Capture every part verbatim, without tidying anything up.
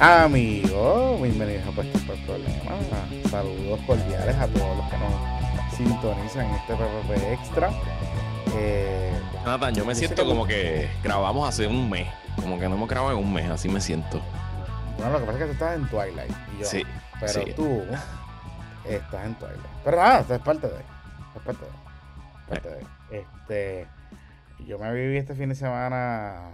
Amigos, bienvenidos a Puestos por Problemas. Saludos cordiales a todos los que nos sintonizan en este P P P Extra. Eh, Nathan, yo me siento como que grabamos hace un mes. Como que no hemos grabado en un mes, así me siento. Bueno, lo que pasa es que tú estás en Twilight y yo, sí, pero sí. tú estás en Twilight. Pero nada, esto es parte de. Es parte de. Parte de. Este, yo me viví este fin de semana.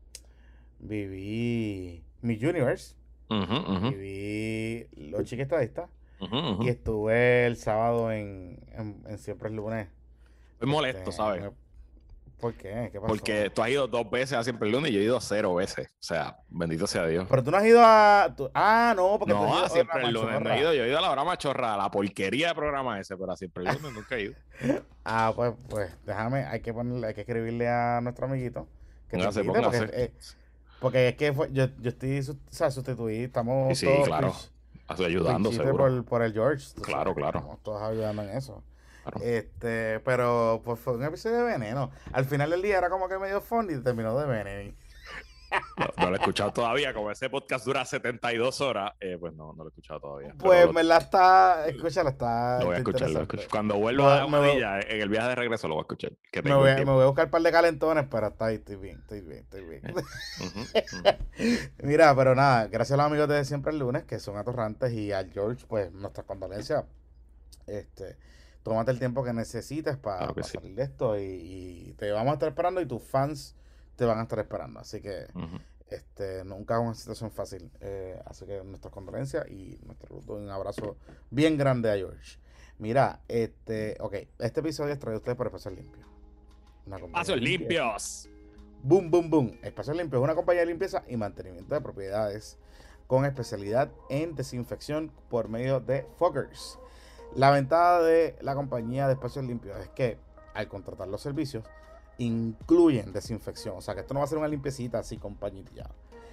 Viví mi Universe. Uh -huh, uh -huh. Viví Los Chiquestadistas. Uh -huh, uh -huh. Y estuve el sábado en, en, en Siempre el Lunes. Estoy molesto, este, ¿sabes? Me, ¿Por qué? ¿Qué pasó? Porque tú has ido dos veces a Siempre el Lunes y yo he ido cero veces. O sea, bendito sea Dios. Pero tú no has ido a... Tú, ah, no, porque no, tú has ido a Siempre el Lunes Machorra. no he ido. Yo he ido a la hora machorra, a la porquería de programa ese, pero a Siempre el Lunes nunca he ido. Ah, pues, pues déjame, hay que ponerle, hay que escribirle a nuestro amiguito. Que póngase, te invite, póngase. Porque, eh, porque es que fue, yo, yo estoy, o sea, sustituí, estamos sí, todos... Sí, claro. Estoy ayudando, seguro. Por, por el George. Claro, sabes, claro. Estamos todos ayudando en eso. Claro. Este, pero pues fue un episodio de veneno. Al final del día era como que medio funny y terminó de veneno. No, no lo he escuchado todavía. Como ese podcast dura setenta y dos horas, eh, pues no, no lo he escuchado todavía. Pues lo, me la está. Escúchala, está. Lo voy a escuchar, lo escucho. Cuando vuelva me, a la me, Aguadilla, en el viaje de regreso, lo voy a escuchar. Que me, voy a, me voy a buscar un par de calentones, pero está ahí, estoy bien, estoy bien, estoy bien. Uh -huh, uh -huh. Mira, pero nada, gracias a los amigos de Siempre el Lunes, que son atorrantes, y al George, pues nuestras condolencias. Este. Tómate el tiempo que necesites para claro pa sí. salir de esto y, y te vamos a estar esperando y tus fans te van a estar esperando. Así que uh -huh. este, nunca es una situación fácil. Eh, así que nuestras condolencias y nuestro un abrazo bien grande a George. Mira, este, ok, este episodio es traído a ustedes por Espacios Limpios. Espacios Limpios. Boom, boom, boom. Espacios Limpios es una compañía de limpieza y mantenimiento de propiedades con especialidad en desinfección por medio de foggers. La ventaja de la compañía de Espacios Limpios es que al contratar los servicios incluyen desinfección, o sea que esto no va a ser una limpiecita así compañía.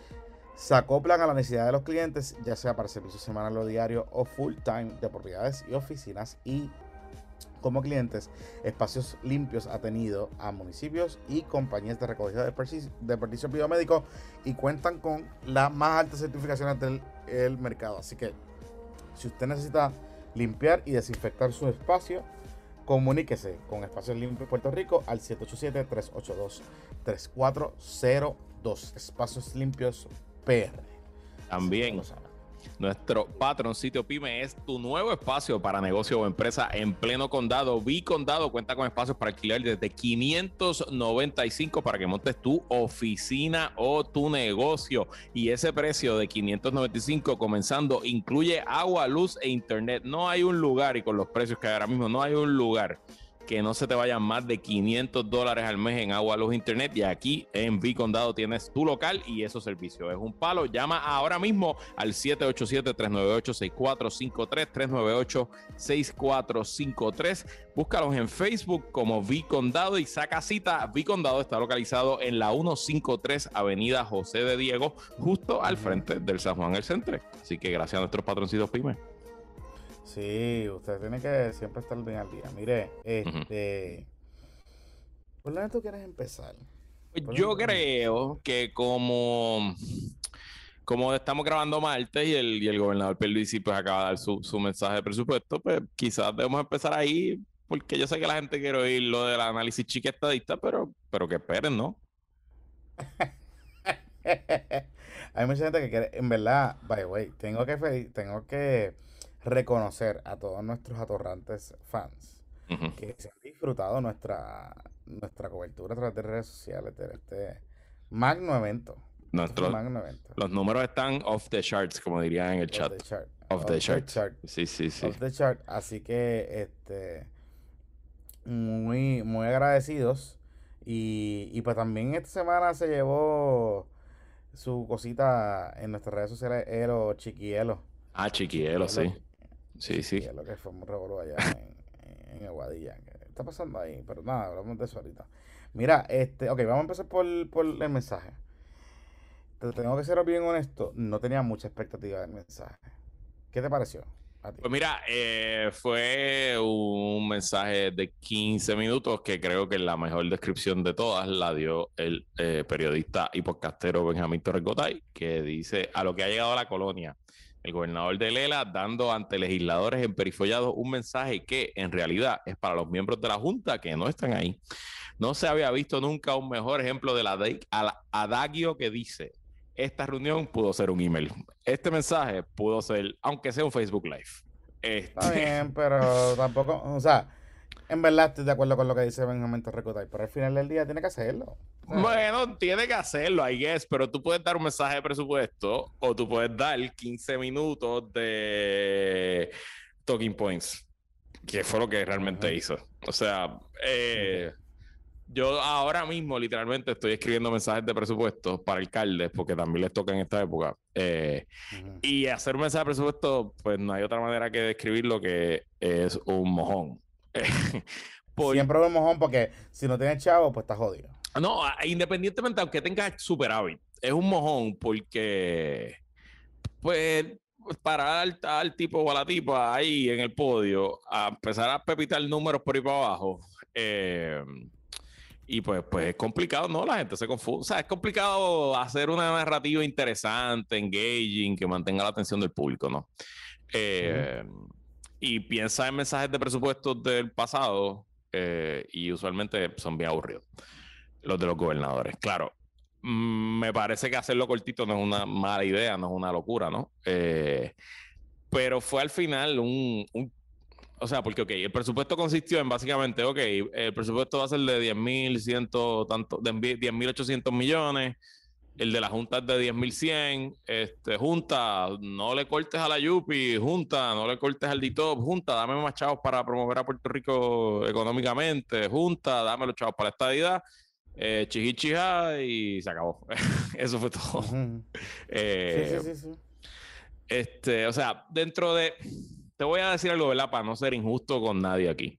Se acoplan a la necesidad de los clientes, ya sea para servicios semanal o diario o full time de propiedades y oficinas, y como clientes Espacios Limpios ha tenido a municipios y compañías de recogida de desperdicios biomédicos y cuentan con las más altas certificaciones del el mercado. Así que si usted necesita limpiar y desinfectar su espacio, comuníquese con Espacios Limpios Puerto Rico al siete ocho siete, tres ocho dos, tres cuatro cero dos. Espacios Limpios P R. También nuestro patroncito Pyme es tu nuevo espacio para negocio o empresa en pleno condado. V-Condado cuenta con espacios para alquilar desde quinientos noventa y cinco para que montes tu oficina o tu negocio. Y ese precio de quinientos noventa y cinco comenzando incluye agua, luz e internet. No hay un lugar, y con los precios que hay ahora mismo, no hay un lugar que no se te vayan más de quinientos dólares al mes en agua, luz, internet. Y aquí en V-Condado tienes tu local y esos servicios. Es un palo. Llama ahora mismo al siete ocho siete, tres nueve ocho, seis cuatro cinco tres, tres nueve ocho, seis cuatro cinco tres. Búscalos en Facebook como V-Condado y saca cita. V-Condado está localizado en la ciento cincuenta y tres Avenida José de Diego, justo al frente del San Juan El Centre. Así que gracias a nuestros patroncitos Pyme. Sí, usted tiene que siempre estar bien al día. Mire, este... Uh-huh. ¿Por dónde tú quieres empezar? Yo creo que como... Como estamos grabando martes y el, y el gobernador Pierluisi pues acaba de dar su, su mensaje de presupuesto, pues quizás debemos empezar ahí, porque yo sé que la gente quiere oír lo del análisis chiquestadista, pero, pero que esperen, ¿no? Hay mucha gente que quiere, en verdad, by the way, tengo que, tengo que reconocer a todos nuestros atorrantes fans uh-huh. que se han disfrutado nuestra, nuestra cobertura a través de redes sociales de este magno evento. Nuestro, magno evento. Los números están off the charts, como dirían en el off chat. The chart. Off, off the, the chart. chart. Sí, sí, sí. Off the chart. Así que, este, muy, muy agradecidos. Y, y pues también esta semana se llevó su cosita en nuestras redes sociales, Ero Chiquielo. Ah, Chiquielo, sí. Sí, sí. Chiquielo, que fue un revolú allá en, en Aguadilla. ¿Qué está pasando ahí? Pero nada, hablamos de eso ahorita. Mira, este, ok, vamos a empezar por, por el mensaje. Te tengo que ser bien honesto, no tenía mucha expectativa del mensaje. ¿Qué te pareció? Pues mira, eh, fue un mensaje de quince minutos que creo que la mejor descripción de todas la dio el eh, periodista y podcastero Benjamín Torres Gotay, que dice: a lo que ha llegado la colonia, el gobernador de Lela dando ante legisladores emperifollados un mensaje que en realidad es para los miembros de la Junta que no están ahí. No se había visto nunca un mejor ejemplo del adagio que dice: esta reunión pudo ser un email. Este mensaje pudo ser, aunque sea un Facebook Live. Este... Está bien, pero tampoco, o sea, en verdad estoy de acuerdo con lo que dice Benjamín Torrecotay, pero al final del día tiene que hacerlo. O sea, bueno, tiene que hacerlo, I guess, pero tú puedes dar un mensaje de presupuesto o tú puedes dar quince minutos de talking points, que fue lo que realmente uh-huh. hizo. O sea, eh... Uh-huh. Yo ahora mismo literalmente estoy escribiendo mensajes de presupuesto para alcaldes porque también les toca en esta época. Eh, uh-huh. Y hacer un mensaje de presupuesto, pues no hay otra manera que describirlo que es un mojón. Por... Siempre es un mojón porque si no tienes chavo, pues estás jodido. No, independientemente, aunque tengas superávit, es un mojón porque, pues, parar al, al tipo o a la tipa ahí en el podio, a empezar a pepitar números por ahí para abajo. Eh, Y pues, pues es complicado, ¿no? La gente se confunde. O sea, es complicado hacer una narrativa interesante, engaging, que mantenga la atención del público, ¿no? Eh, uh-huh. Y piensa en mensajes de presupuestos del pasado eh, y usualmente son bien aburridos. Los de los gobernadores. Claro, mmm, me parece que hacerlo cortito no es una mala idea, no es una locura, ¿no? Eh, pero fue al final un... un O sea, porque, ok, el presupuesto consistió en básicamente, ok, el presupuesto va a ser de diez mil cien, tanto, de diez mil ochocientos millones, el de la Junta es de diez mil cien, este, Junta, no le cortes a la Yupi, Junta, no le cortes al D I T O P, Junta, dame más chavos para promover a Puerto Rico económicamente, Junta, dame los chavos para la estadidad, eh, chiji chija, y se acabó. Eso fue todo. Uh-huh. eh, sí, sí, sí, sí. Este, o sea, dentro de... Te voy a decir algo, ¿verdad? Para no ser injusto con nadie aquí.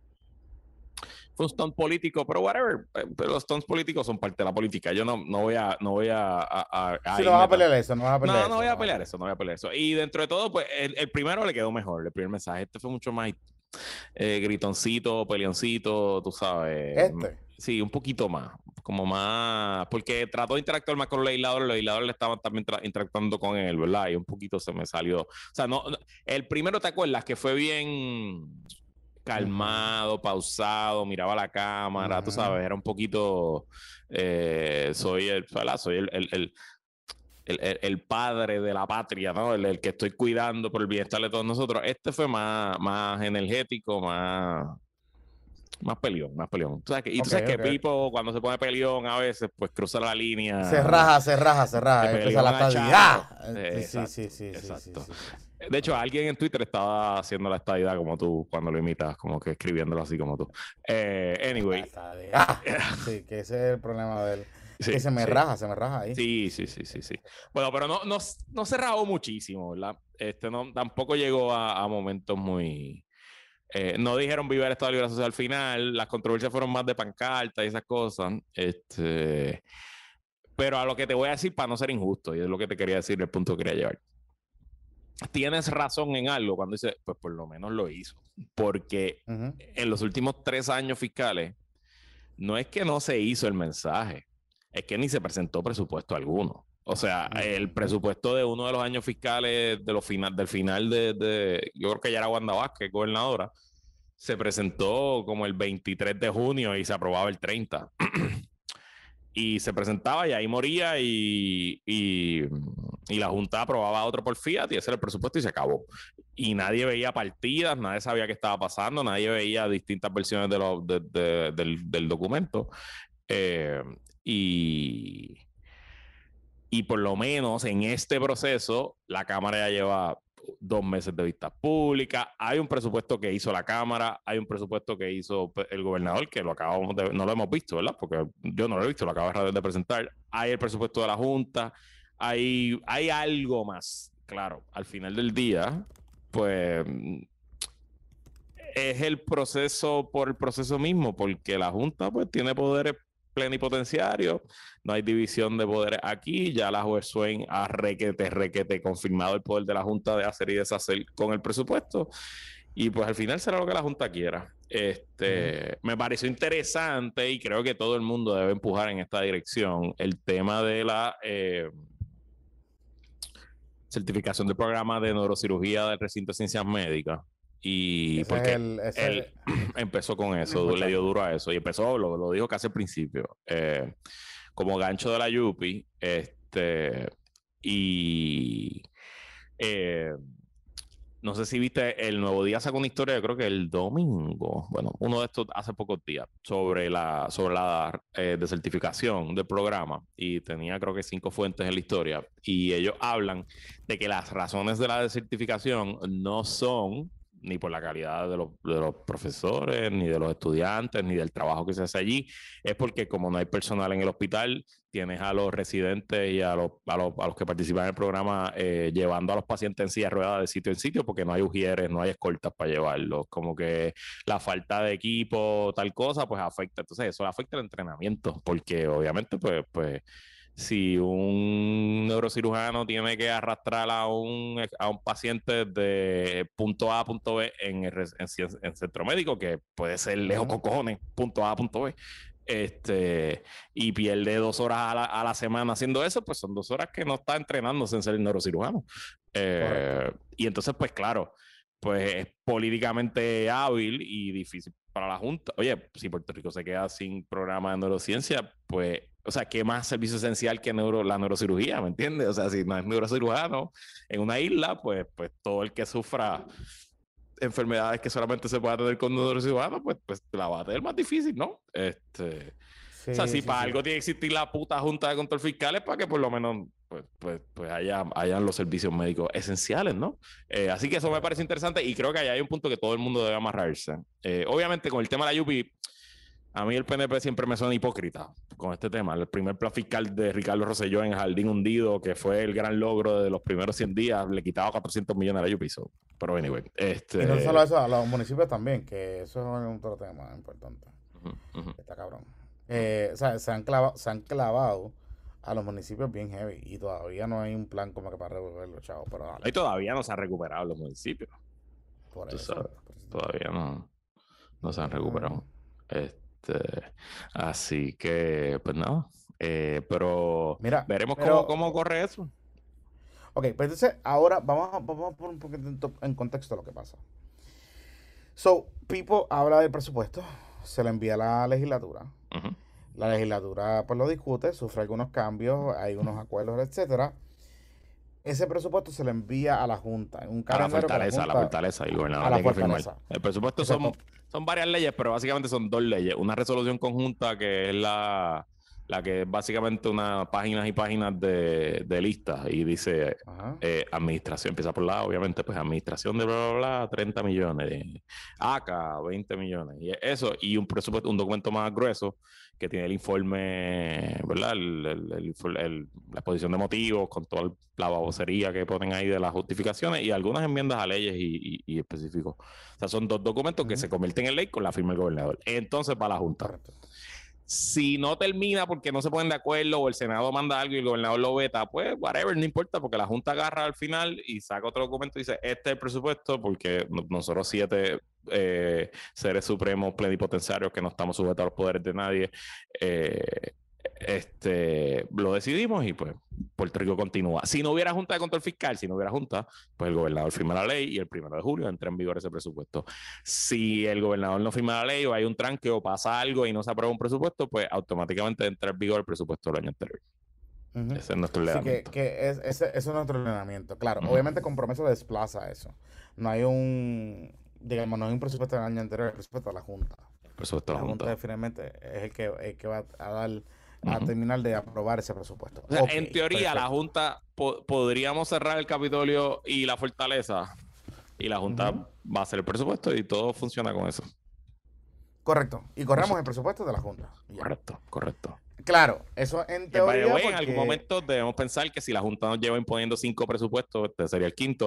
Fue un stunt político, pero whatever. Pero los stunts políticos son parte de la política. Yo no, no voy a... No voy a, a, a sí, no vas a pelear eso, no vas a pelear no, eso. No, voy a pelear eso, no voy a pelear eso. Y dentro de todo, pues, el, el primero le quedó mejor. El primer mensaje. Este fue mucho más eh, gritoncito, peleoncito, tú sabes. Este. Sí, un poquito más. Como más... Porque trató de interactuar más con los legisladores. Los legisladores le estaban también tra- interactuando con él, ¿verdad? Y un poquito se me salió... O sea, no... no el primero, ¿te acuerdas? Que fue bien... calmado, uh-huh. pausado, miraba la cámara, uh-huh. tú sabes, era un poquito, eh, soy el, ¿verdad? Soy el, el, el, el, el padre de la patria, ¿no? El, el que estoy cuidando por el bienestar de todos nosotros. Este fue más, más energético, más, más peleón, más peleón. ¿Tú sabes que, y tú okay, sabes okay. que Pipo, cuando se pone peleón, a veces, pues cruza la línea. Se raja, se raja, se raja. Empieza la estadidad. Eh, sí, sí, sí, exacto. Sí, sí, sí, sí. De hecho, alguien en Twitter estaba haciendo la estadidad como tú cuando lo imitas, como que escribiéndolo así como tú. Eh, anyway. Ah, sí, que ese es el problema de él. Sí, que se me sí. raja, se me raja ahí. Sí, sí, sí, sí, sí. Bueno, pero no, no, no se rajó muchísimo, ¿verdad? Este no, tampoco llegó a, a momentos muy... Eh, no dijeron viva el Estado Libre Asociado al final, las controversias fueron más de pancarta y esas cosas. Este... Pero a lo que te voy a decir para no ser injusto, y es lo que te quería decir, el punto que quería llevar. Tienes razón en algo cuando dices, pues por lo menos lo hizo. Porque uh-huh. en los últimos tres años fiscales, no es que no se hizo el mensaje, es que ni se presentó presupuesto alguno. O sea, uh-huh. el presupuesto de uno de los años fiscales de los final, del final de, de, yo creo que ya era Wanda Vázquez, gobernadora, se presentó como el veintitrés de junio y se aprobaba el treinta. Y se presentaba y ahí moría y, y, y la Junta aprobaba otro por Fiat y ese era el presupuesto y se acabó. Y nadie veía partidas, nadie sabía qué estaba pasando, nadie veía distintas versiones de lo, de, de, del, del documento. Eh, y, y por lo menos en este proceso la Cámara ya lleva dos meses de vista pública, hay un presupuesto que hizo la Cámara, hay un presupuesto que hizo el gobernador, que lo acabamos de, no lo hemos visto, ¿verdad? Porque yo no lo he visto, lo acabo de presentar. Hay el presupuesto de la Junta, hay, hay algo más. Claro, al final del día, pues es el proceso por el proceso mismo, porque la Junta pues tiene poderes plenipotenciario, no hay división de poderes aquí, ya la juez Swain ha requete, requete confirmado el poder de la Junta de hacer y deshacer con el presupuesto, y pues al final será lo que la Junta quiera. Este, uh-huh. Me pareció interesante y creo que todo el mundo debe empujar en esta dirección el tema de la eh, certificación del programa de neurocirugía del recinto de ciencias médicas. Y ese porque el, él empezó con eso, le dio duro a eso y empezó, lo, lo dijo casi al principio, eh, como gancho de la Yupi, este, y eh, no sé si viste, el Nuevo Día sacó una historia, yo creo que el domingo, bueno, uno de estos hace pocos días, sobre la, sobre la eh, desertificación del programa, y tenía creo que cinco fuentes en la historia, y ellos hablan de que las razones de la desertificación no son ni por la calidad de los, de los profesores, ni de los estudiantes, ni del trabajo que se hace allí, es porque como no hay personal en el hospital, tienes a los residentes y a los, a los, a los que participan en el programa eh, llevando a los pacientes en silla de ruedas de sitio en sitio porque no hay ujieres, no hay escoltas para llevarlos, como que la falta de equipo, tal cosa, pues afecta, entonces eso afecta el entrenamiento, porque obviamente pues, pues si un neurocirujano tiene que arrastrar a un, a un paciente de punto A a punto B en el en, en centro médico, que puede ser lejos con cojones, punto A a punto B, este, y pierde dos horas a la, a la semana haciendo eso, pues son dos horas que no está entrenándose en ser neurocirujano. Eh, y entonces, pues claro, pues es políticamente hábil y difícil para la Junta. Oye, si Puerto Rico se queda sin programa de neurociencia, pues, o sea, ¿qué más servicio esencial que neuro, la neurocirugía? ¿Me entiendes? O sea, si no es neurocirujano en una isla, pues, pues todo el que sufra enfermedades que solamente se puede tener con neurocirujano, pues, pues la va a tener más difícil, ¿no? Este, sí, o sea, si sí, para sí. algo tiene que existir la puta Junta de Control Fiscal es para que por lo menos pues, pues, pues haya, hayan los servicios médicos esenciales, ¿no? Eh, así que eso me parece interesante y creo que allá hay un punto que todo el mundo debe amarrarse. Eh, obviamente con el tema de la Yupi, a mí el P N P siempre me suena hipócrita con este tema. El primer plan fiscal de Ricardo Rosselló en Jardín Hundido, que fue el gran logro de los primeros cien días, le quitaba cuatrocientos millones a la Yupi. So. Pero anyway. Este... Y no solo eso, a los municipios también, que eso es otro tema importante. Uh-huh, uh-huh. Está cabrón. Eh, o sea, se han, clavado, se han clavado a los municipios bien heavy y todavía no hay un plan como que para revolverlo, chavos. Pero dale. Y todavía no se han recuperado los municipios. Por eso. Sabes, por eso. Todavía no, no se han recuperado. Uh-huh. Este, así que, pues nada. Eh, pero Mira, veremos pero, cómo, cómo corre eso. Ok, pues entonces ahora vamos a, vamos a poner un poquito en contexto lo que pasa. So, Pipo habla del presupuesto, se le envía a la legislatura. Uh-huh. La legislatura pues lo discute, sufre algunos cambios, hay unos acuerdos, etcétera. Ese presupuesto se le envía a la Junta. En un a la fortaleza, a la fortaleza y el gobernador tiene que firmar. El presupuesto son, son varias leyes, pero básicamente son dos leyes. Una resolución conjunta que es la, la que es básicamente unas páginas y páginas de, de listas y dice eh, administración, empieza por la, obviamente, pues administración de bla, bla, bla, treinta millones, de A C A, veinte millones, y eso, y un presupuesto, un documento más grueso que tiene el informe, ¿verdad? El, el, el, el, la exposición de motivos con toda la babosería que ponen ahí de las justificaciones y algunas enmiendas a leyes y, y, y específicos. O sea, son dos documentos uh-huh. que se convierten en ley con la firma del gobernador. Entonces va a la Junta. Correcto. Si no termina porque no se ponen de acuerdo o el Senado manda algo y el gobernador lo veta, pues whatever, no importa, porque la Junta agarra al final y saca otro documento y dice, este es el presupuesto, porque nosotros siete eh, seres supremos plenipotenciarios que no estamos sujetos a los poderes de nadie, eh, este, lo decidimos y pues Puerto Rico continúa. Si no hubiera Junta de Control Fiscal, si no hubiera Junta, pues el gobernador firma la ley y el primero de julio entra en vigor ese presupuesto. Si el gobernador no firma la ley o hay un tranque o pasa algo y no se aprueba un presupuesto, pues automáticamente entra en vigor el presupuesto del año anterior. Uh-huh. Ese es nuestro ordenamiento. Sí, que, que es, ese, ese es nuestro ordenamiento. Claro, uh-huh. obviamente con promesa desplaza eso. No hay un, digamos, no hay un presupuesto del año anterior, el presupuesto de la Junta. El presupuesto de la, la Junta. Junta finalmente es el que, el que va a dar... a uh-huh. terminar de aprobar ese presupuesto. O sea, okay, en teoría, perfecto. La Junta po- podríamos cerrar el Capitolio y la Fortaleza y la Junta uh-huh. va a hacer el presupuesto y todo funciona con eso. Correcto. Y corremos eso. El presupuesto de la Junta. Ya. Correcto, correcto. Claro, eso en teoría. Way, porque... En algún momento debemos pensar que si la Junta nos lleva imponiendo cinco presupuestos, este sería el quinto.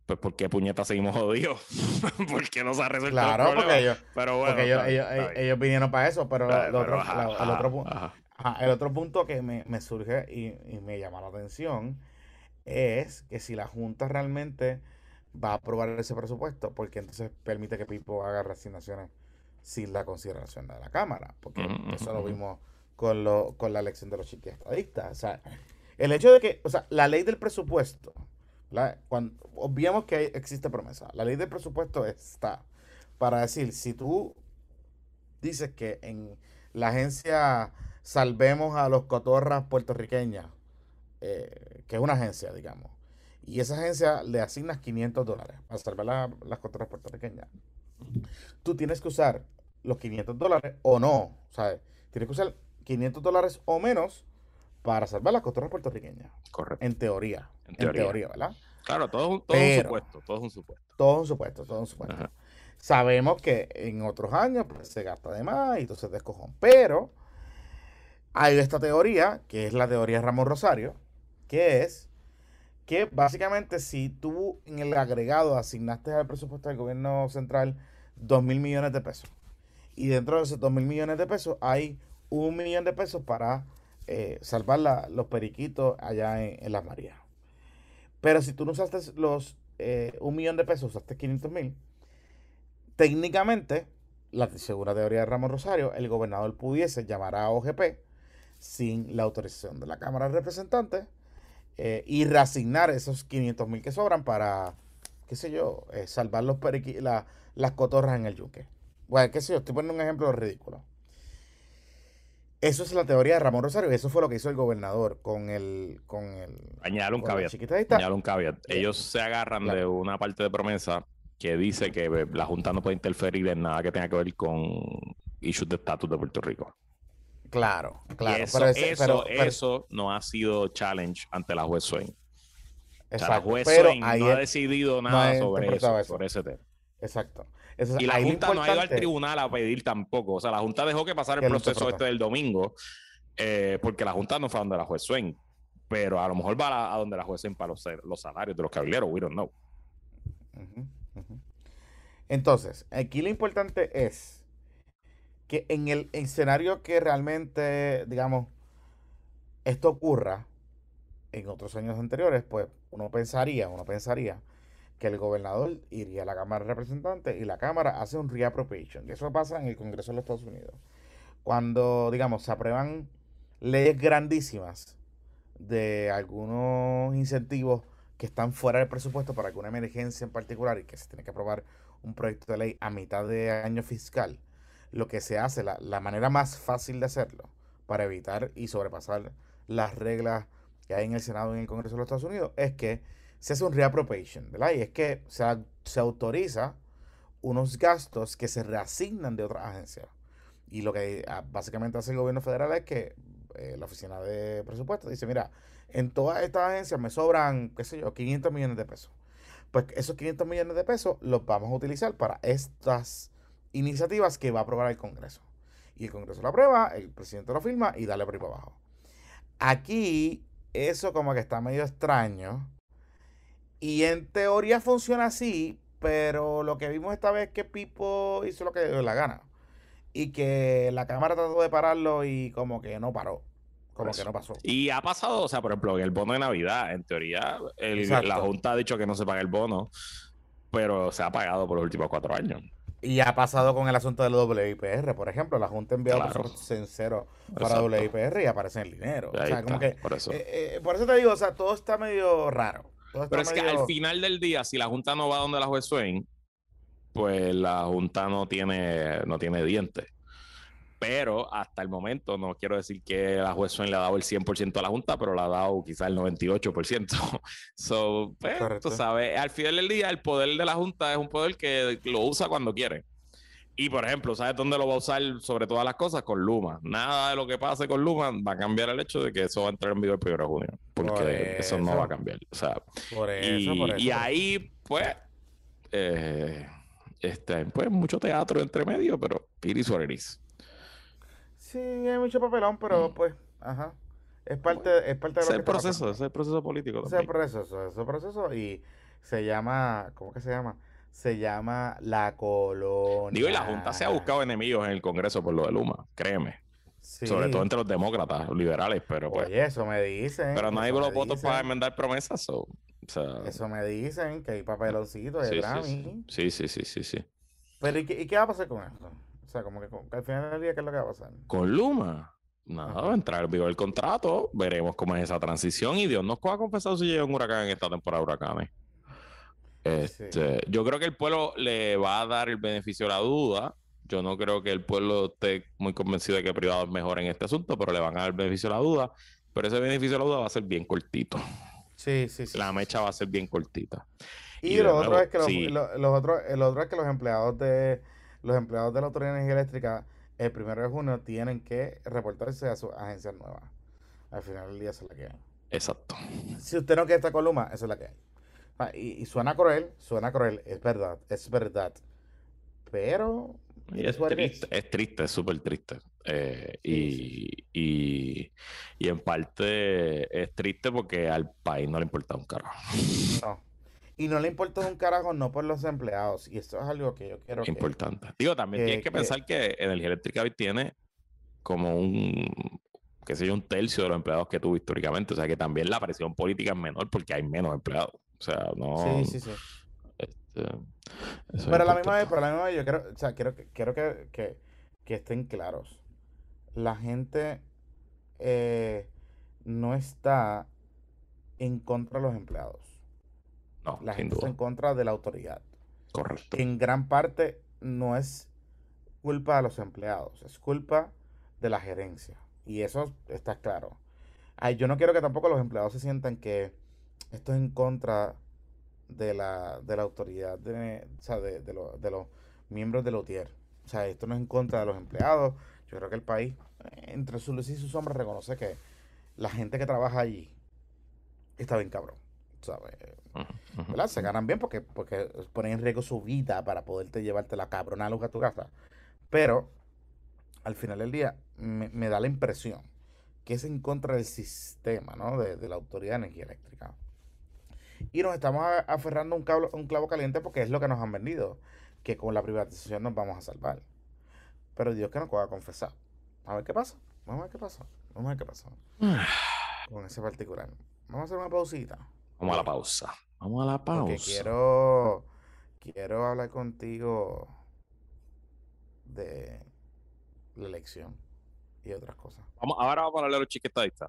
Pues ¿por qué puñeta seguimos jodidos? Porque no se ha resuelto el Claro, problema. porque ellos, Pero bueno, porque ellos, está bien, ellos, está bien. ellos vinieron para eso, pero Está lo, bien, lo pero otro, ajá, la- el otro, ajá, pu- ajá. ajá, el otro punto que me, me surge y, y me llama la atención es que si la Junta realmente va a aprobar ese presupuesto, porque entonces permite que Pipo haga resignaciones sin la consideración de la Cámara, porque Ujú, ujú, eso lo ujú. vimos con, lo, con la elección de los chiquiestadistas. O sea, el hecho de que, o sea, la ley del presupuesto, ¿verdad? Cuando, obviamos que hay- existe promesa, la ley del presupuesto está para decir, si tú dices que en la agencia Salvemos a los Cotorras puertorriqueñas, eh, que es una agencia, digamos, y esa agencia le asignas quinientos dólares para salvar la- las cotorras puertorriqueñas, tú tienes que usar los quinientos dólares o no, ¿sabes? Tienes que usar quinientos dólares o menos para salvar las cotorras puertorriqueñas, Correcto, en teoría, en en teoría. teoría, ¿verdad? Claro, todo, es un- todo es un Pero, supuesto, todo es un supuesto. todo es un supuesto, todo es un supuesto. Ajá. Sabemos que en otros años pues, se gasta de más y entonces descojón. Pero hay esta teoría, que es la teoría de Ramón Rosario, que es que básicamente si tú en el agregado asignaste al presupuesto del gobierno central dos mil millones de pesos y dentro de esos dos mil millones de pesos hay un millón de pesos para eh, salvar la- los periquitos allá en, en Las Marías. Pero si tú no usaste los eh, un millón de pesos, usaste quinientos mil, técnicamente, la segunda teoría de Ramón Rosario, el gobernador pudiese llamar a O G P sin la autorización de la Cámara de Representantes eh, y reasignar esos quinientos mil que sobran para, qué sé yo, eh, salvar los periqui la, las cotorras en el yunque. Bueno, qué sé yo, estoy poniendo un ejemplo ridículo. Eso es la teoría de Ramón Rosario y eso fue lo que hizo el gobernador con el, con el, Añadir un con la caveat. chiquitadita. Añadir un caveat. Yeah, Ellos se agarran de claro, una parte de promesa que dice que eh, la Junta no puede interferir en nada que tenga que ver con issues de estatus de Puerto Rico. claro, Y claro. Pero, eso, ese, eso, pero, pero, eso no ha sido challenge ante la juez Swain. O sea, la exacto. juez Pero Swain no ahí ha él decidido no nada ha sobre eso, interpretado eso. sobre ese tema. Exacto. Entonces, Y la ahí lo Junta no ha ido al importante tribunal a pedir tampoco. O sea, la Junta dejó que pasara el que lo proceso interpretó. este del domingo, eh, porque la Junta no fue a donde la juez Swain. Pero a lo mejor va a, a donde la juez Swain para los, los salarios de los caballeros. We don't know. Ujú, ujú. Entonces, aquí lo importante es que en el escenario que realmente, digamos, esto ocurra en otros años anteriores, pues uno pensaría, uno pensaría que el gobernador iría a la Cámara de Representantes y la Cámara hace un reappropriation. Y eso pasa en el Congreso de los Estados Unidos. Cuando, digamos, se aprueban leyes grandísimas de algunos incentivos que están fuera del presupuesto para alguna emergencia en particular y que se tiene que aprobar un proyecto de ley a mitad de año fiscal, lo que se hace, la, la manera más fácil de hacerlo para evitar y sobrepasar las reglas que hay en el Senado y en el Congreso de los Estados Unidos es que se hace un reappropriation, ¿verdad? Y es que se, se autoriza unos gastos que se reasignan de otras agencias. Y lo que ah, básicamente hace el gobierno federal es que eh, la oficina de presupuesto dice, mira, en todas estas agencias me sobran, qué sé yo, quinientos millones de pesos. Pues esos quinientos millones de pesos los vamos a utilizar para estas iniciativas que va a aprobar el Congreso. Y el Congreso lo aprueba, el presidente lo firma y dale por ahí para abajo. Aquí eso como que está medio extraño. Y en teoría funciona así, pero lo que vimos esta vez es que Pipo hizo lo que le dio la gana. Y que la cámara trató de pararlo y como que no paró. Por Como que eso. no pasó. Y ha pasado, o sea, por ejemplo, en el bono de Navidad, en teoría, el, la Exacto. Junta ha dicho que no se paga el bono, pero se ha pagado por los últimos cuatro años. Y ha pasado con el asunto del W I P R, por ejemplo. La Junta ha enviado Claro, presupuestos en cero para exacto. W I P R y aparece el dinero. Y O ahí sea, como está, que... por eso. eh, eh, por eso te digo, o sea, todo está medio raro. Todo Pero está es que al medio... final del día, si la Junta no va donde la juez Swain, pues la Junta no tiene, no tiene dientes. Pero hasta el momento, no quiero decir que la juez Swain le ha dado el cien por ciento a la Junta, pero le ha dado quizás el noventa y ocho por ciento. So, pues, tú Correcto. sabes, al final del día, el poder de la Junta es un poder que lo usa cuando quiere. Y, por ejemplo, ¿sabes dónde lo va a usar sobre todas las cosas? Con Luma. Nada de lo que pase con Luma va a cambiar el hecho de que eso va a entrar en vigor el primero de junio, Por porque eso no va a eso. cambiar. O sea, Por eso, por y, y eso, por eso. ahí, pues, eh, este, pues, mucho teatro entre medio, pero it is what it is. Sí, hay mucho papelón, pero Mm. pues, ajá. Es Bueno, parte, es parte de ese lo es que el está proceso, pasando. ese es el proceso político Ese es el también. proceso, ese es el proceso. Y Se llama, ¿cómo que se llama? Se llama La Digo, y la Junta se ha Colonia. buscado enemigos en el Congreso por lo de Luma, créeme. Sobre todo Sí. entre los demócratas, los liberales, pero pues. Oye, eso me dicen, Pero no hay eso me los votos para dicen, enmendar promesas. So, o sea, eso me dicen, que hay papeloncito de sí, sí, sí. Grammy. Sí, sí, sí, sí, sí. Pero ¿y qué, y qué va a pasar con esto? O sea, como que, con- que al final del día, ¿qué es lo que va a pasar? Con Luma, nada, va a Ajá. entrar en vigor el contrato, veremos cómo es esa transición y Dios nos ha confesado si llega un huracán en esta temporada de huracanes. Sí. Este, yo creo que el pueblo le va a dar el beneficio de la duda. Yo no creo que el pueblo esté muy convencido de que privado es mejor en este asunto, pero le van a dar el beneficio de la duda. Pero ese beneficio de la duda va a ser bien cortito. Sí, sí, sí, La sí, sí. mecha va a ser bien cortita. Y Y de lo otro es nuevo, que los, sí, lo- los otros, el otro es que los empleados de los empleados de la Autoridad de Energía Eléctrica el primero de junio tienen que reportarse a sus agencias nuevas. Al final del día esa es la que hay. exacto. Si usted no quiere estar con Luma, esa es la que hay. Ah, y, y suena cruel, suena cruel, es verdad, es verdad. Pero Y it is es what it triste, is. es triste, es súper triste. Eh, Sí, sí, sí. y, y, y en parte es triste porque al país no le importa un carajo. No. Y no le importa un carajo, no por los empleados. Y esto es algo que yo quiero que, Importante. Digo, también tienes que, que que pensar que Energía Eléctrica hoy tiene como un, qué sé yo, un tercio de los empleados que tuvo históricamente. O sea que también la presión política es menor porque hay menos empleados. O sea, no. sí, sí, sí. Este, eso es Pero a la misma importante. vez, pero a la misma vez, yo quiero, o sea, quiero, que- quiero que, que, que estén claros. La gente eh, no está en contra de los empleados. No, La sin gente está en duda. contra de la autoridad. Correcto. Que en gran parte no es culpa de los empleados, es culpa de la gerencia. Y eso está claro. Ay, yo no quiero que tampoco los empleados se sientan que esto es en contra de la, de la autoridad, de, o sea, de, de, lo- de los miembros del O T I E R. O sea, esto no es en contra de los empleados. Yo creo que el país, eh, entre sus luces y sus sombras, reconoce que la gente que trabaja allí está bien cabrón. ¿Sabes? Ujú, ujú, ¿Verdad? Se ujú. ganan bien porque, porque ponen en riesgo su vida para poderte llevarte la cabrona luz a tu casa. Pero al final del día me, me da la impresión que es en contra del sistema, ¿no? De, de la Autoridad de Energía Eléctrica. Y nos estamos a- aferrando a un, cablo- un clavo caliente porque es lo que nos han vendido, que con la privatización nos vamos a salvar. Pero Dios que nos va a confesar. A ver qué pasa. Vamos a ver qué pasa. Vamos a ver qué pasa con ese particular. Vamos a hacer una pausita, Vamos a la Luis, pausa. Vamos a la porque pausa. quiero quiero hablar contigo de la elección y otras cosas. Vamos, ahora vamos a hablar de los chiquitadistas.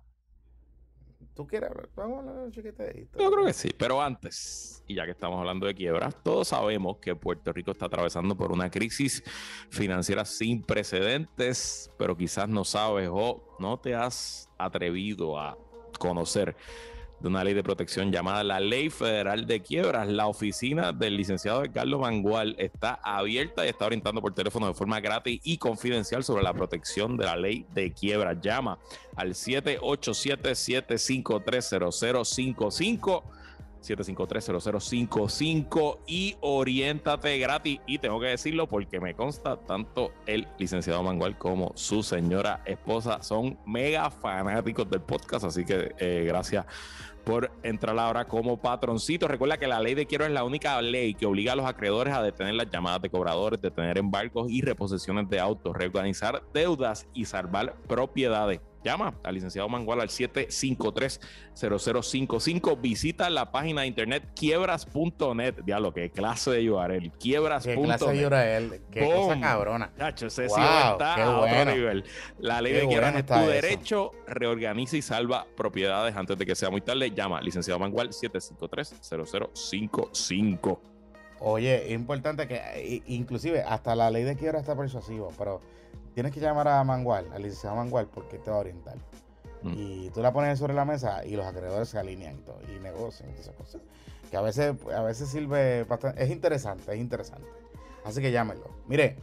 ¿Tú quieres hablar? Vamos a hablar de chiquitadito, Yo creo papi. que sí, pero antes, y ya que estamos hablando de quiebras, todos sabemos que Puerto Rico está atravesando por una crisis financiera sin precedentes, pero quizás no sabes o no te has atrevido a conocer de una ley de protección llamada la Ley Federal de Quiebras. La oficina del licenciado Carlos Mangual está abierta y está orientando por teléfono de forma gratis y confidencial sobre la protección de la ley de quiebras. Llama al siete ocho siete, siete cinco tres, cero cero cinco cinco. siete cinco tres, cero cero cinco cinco y oriéntate gratis. Y tengo que decirlo porque me consta, tanto el licenciado Mangual como su señora esposa son mega fanáticos del podcast, así que eh, gracias por entrar ahora como patroncito. Recuerda que la ley de quiebra es la única ley que obliga a los acreedores a detener las llamadas de cobradores, detener embargos y reposiciones de autos, reorganizar deudas y salvar propiedades. Llama al licenciado Mangual al siete cinco tres, cero cero cinco cinco. Visita la página de internet quiebras punto net. Diablo, qué clase de U R L. quiebras Qué punto clase net. llora él. Qué cosa ¡Boom! cabrona. Chacho, ese C E O Wow, está qué a otro bueno. nivel. La ley Qué de quiebras bueno es tu está eso. derecho. Reorganiza y salva propiedades antes de que sea muy tarde. Llama al licenciado Mangual siete cinco tres, cero cero cinco cinco. Oye, es importante que, i- inclusive, hasta la ley de quiebra está persuasivo, pero tienes que llamar a Mangual, al licenciado Mangual, porque te va a orientar. Mm. Y tú la pones sobre la mesa y los acreedores se alinean y todo, y negocian y esas cosas. Que a veces, a veces sirve bastante, es interesante, es interesante. Así que llámenlo. Mire,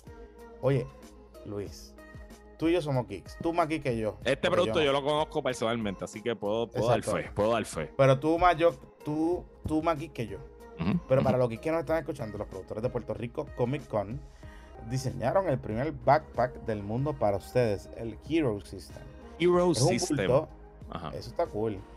oye, Luis, tú y yo somos geeks. Tú más geek que yo. Este porque producto yo, no. lo conozco personalmente, así que puedo, puedo dar Exacto. fe. Puedo dar fe. Pero tú más yo, tú, tú más geek que yo. Ujú, Pero ujú. para los geeks que nos están escuchando, los productores de Puerto Rico Comic Con diseñaron el primer backpack del mundo para ustedes, el Hero System. Hero Es un System. bulto, Ajá. eso está cool.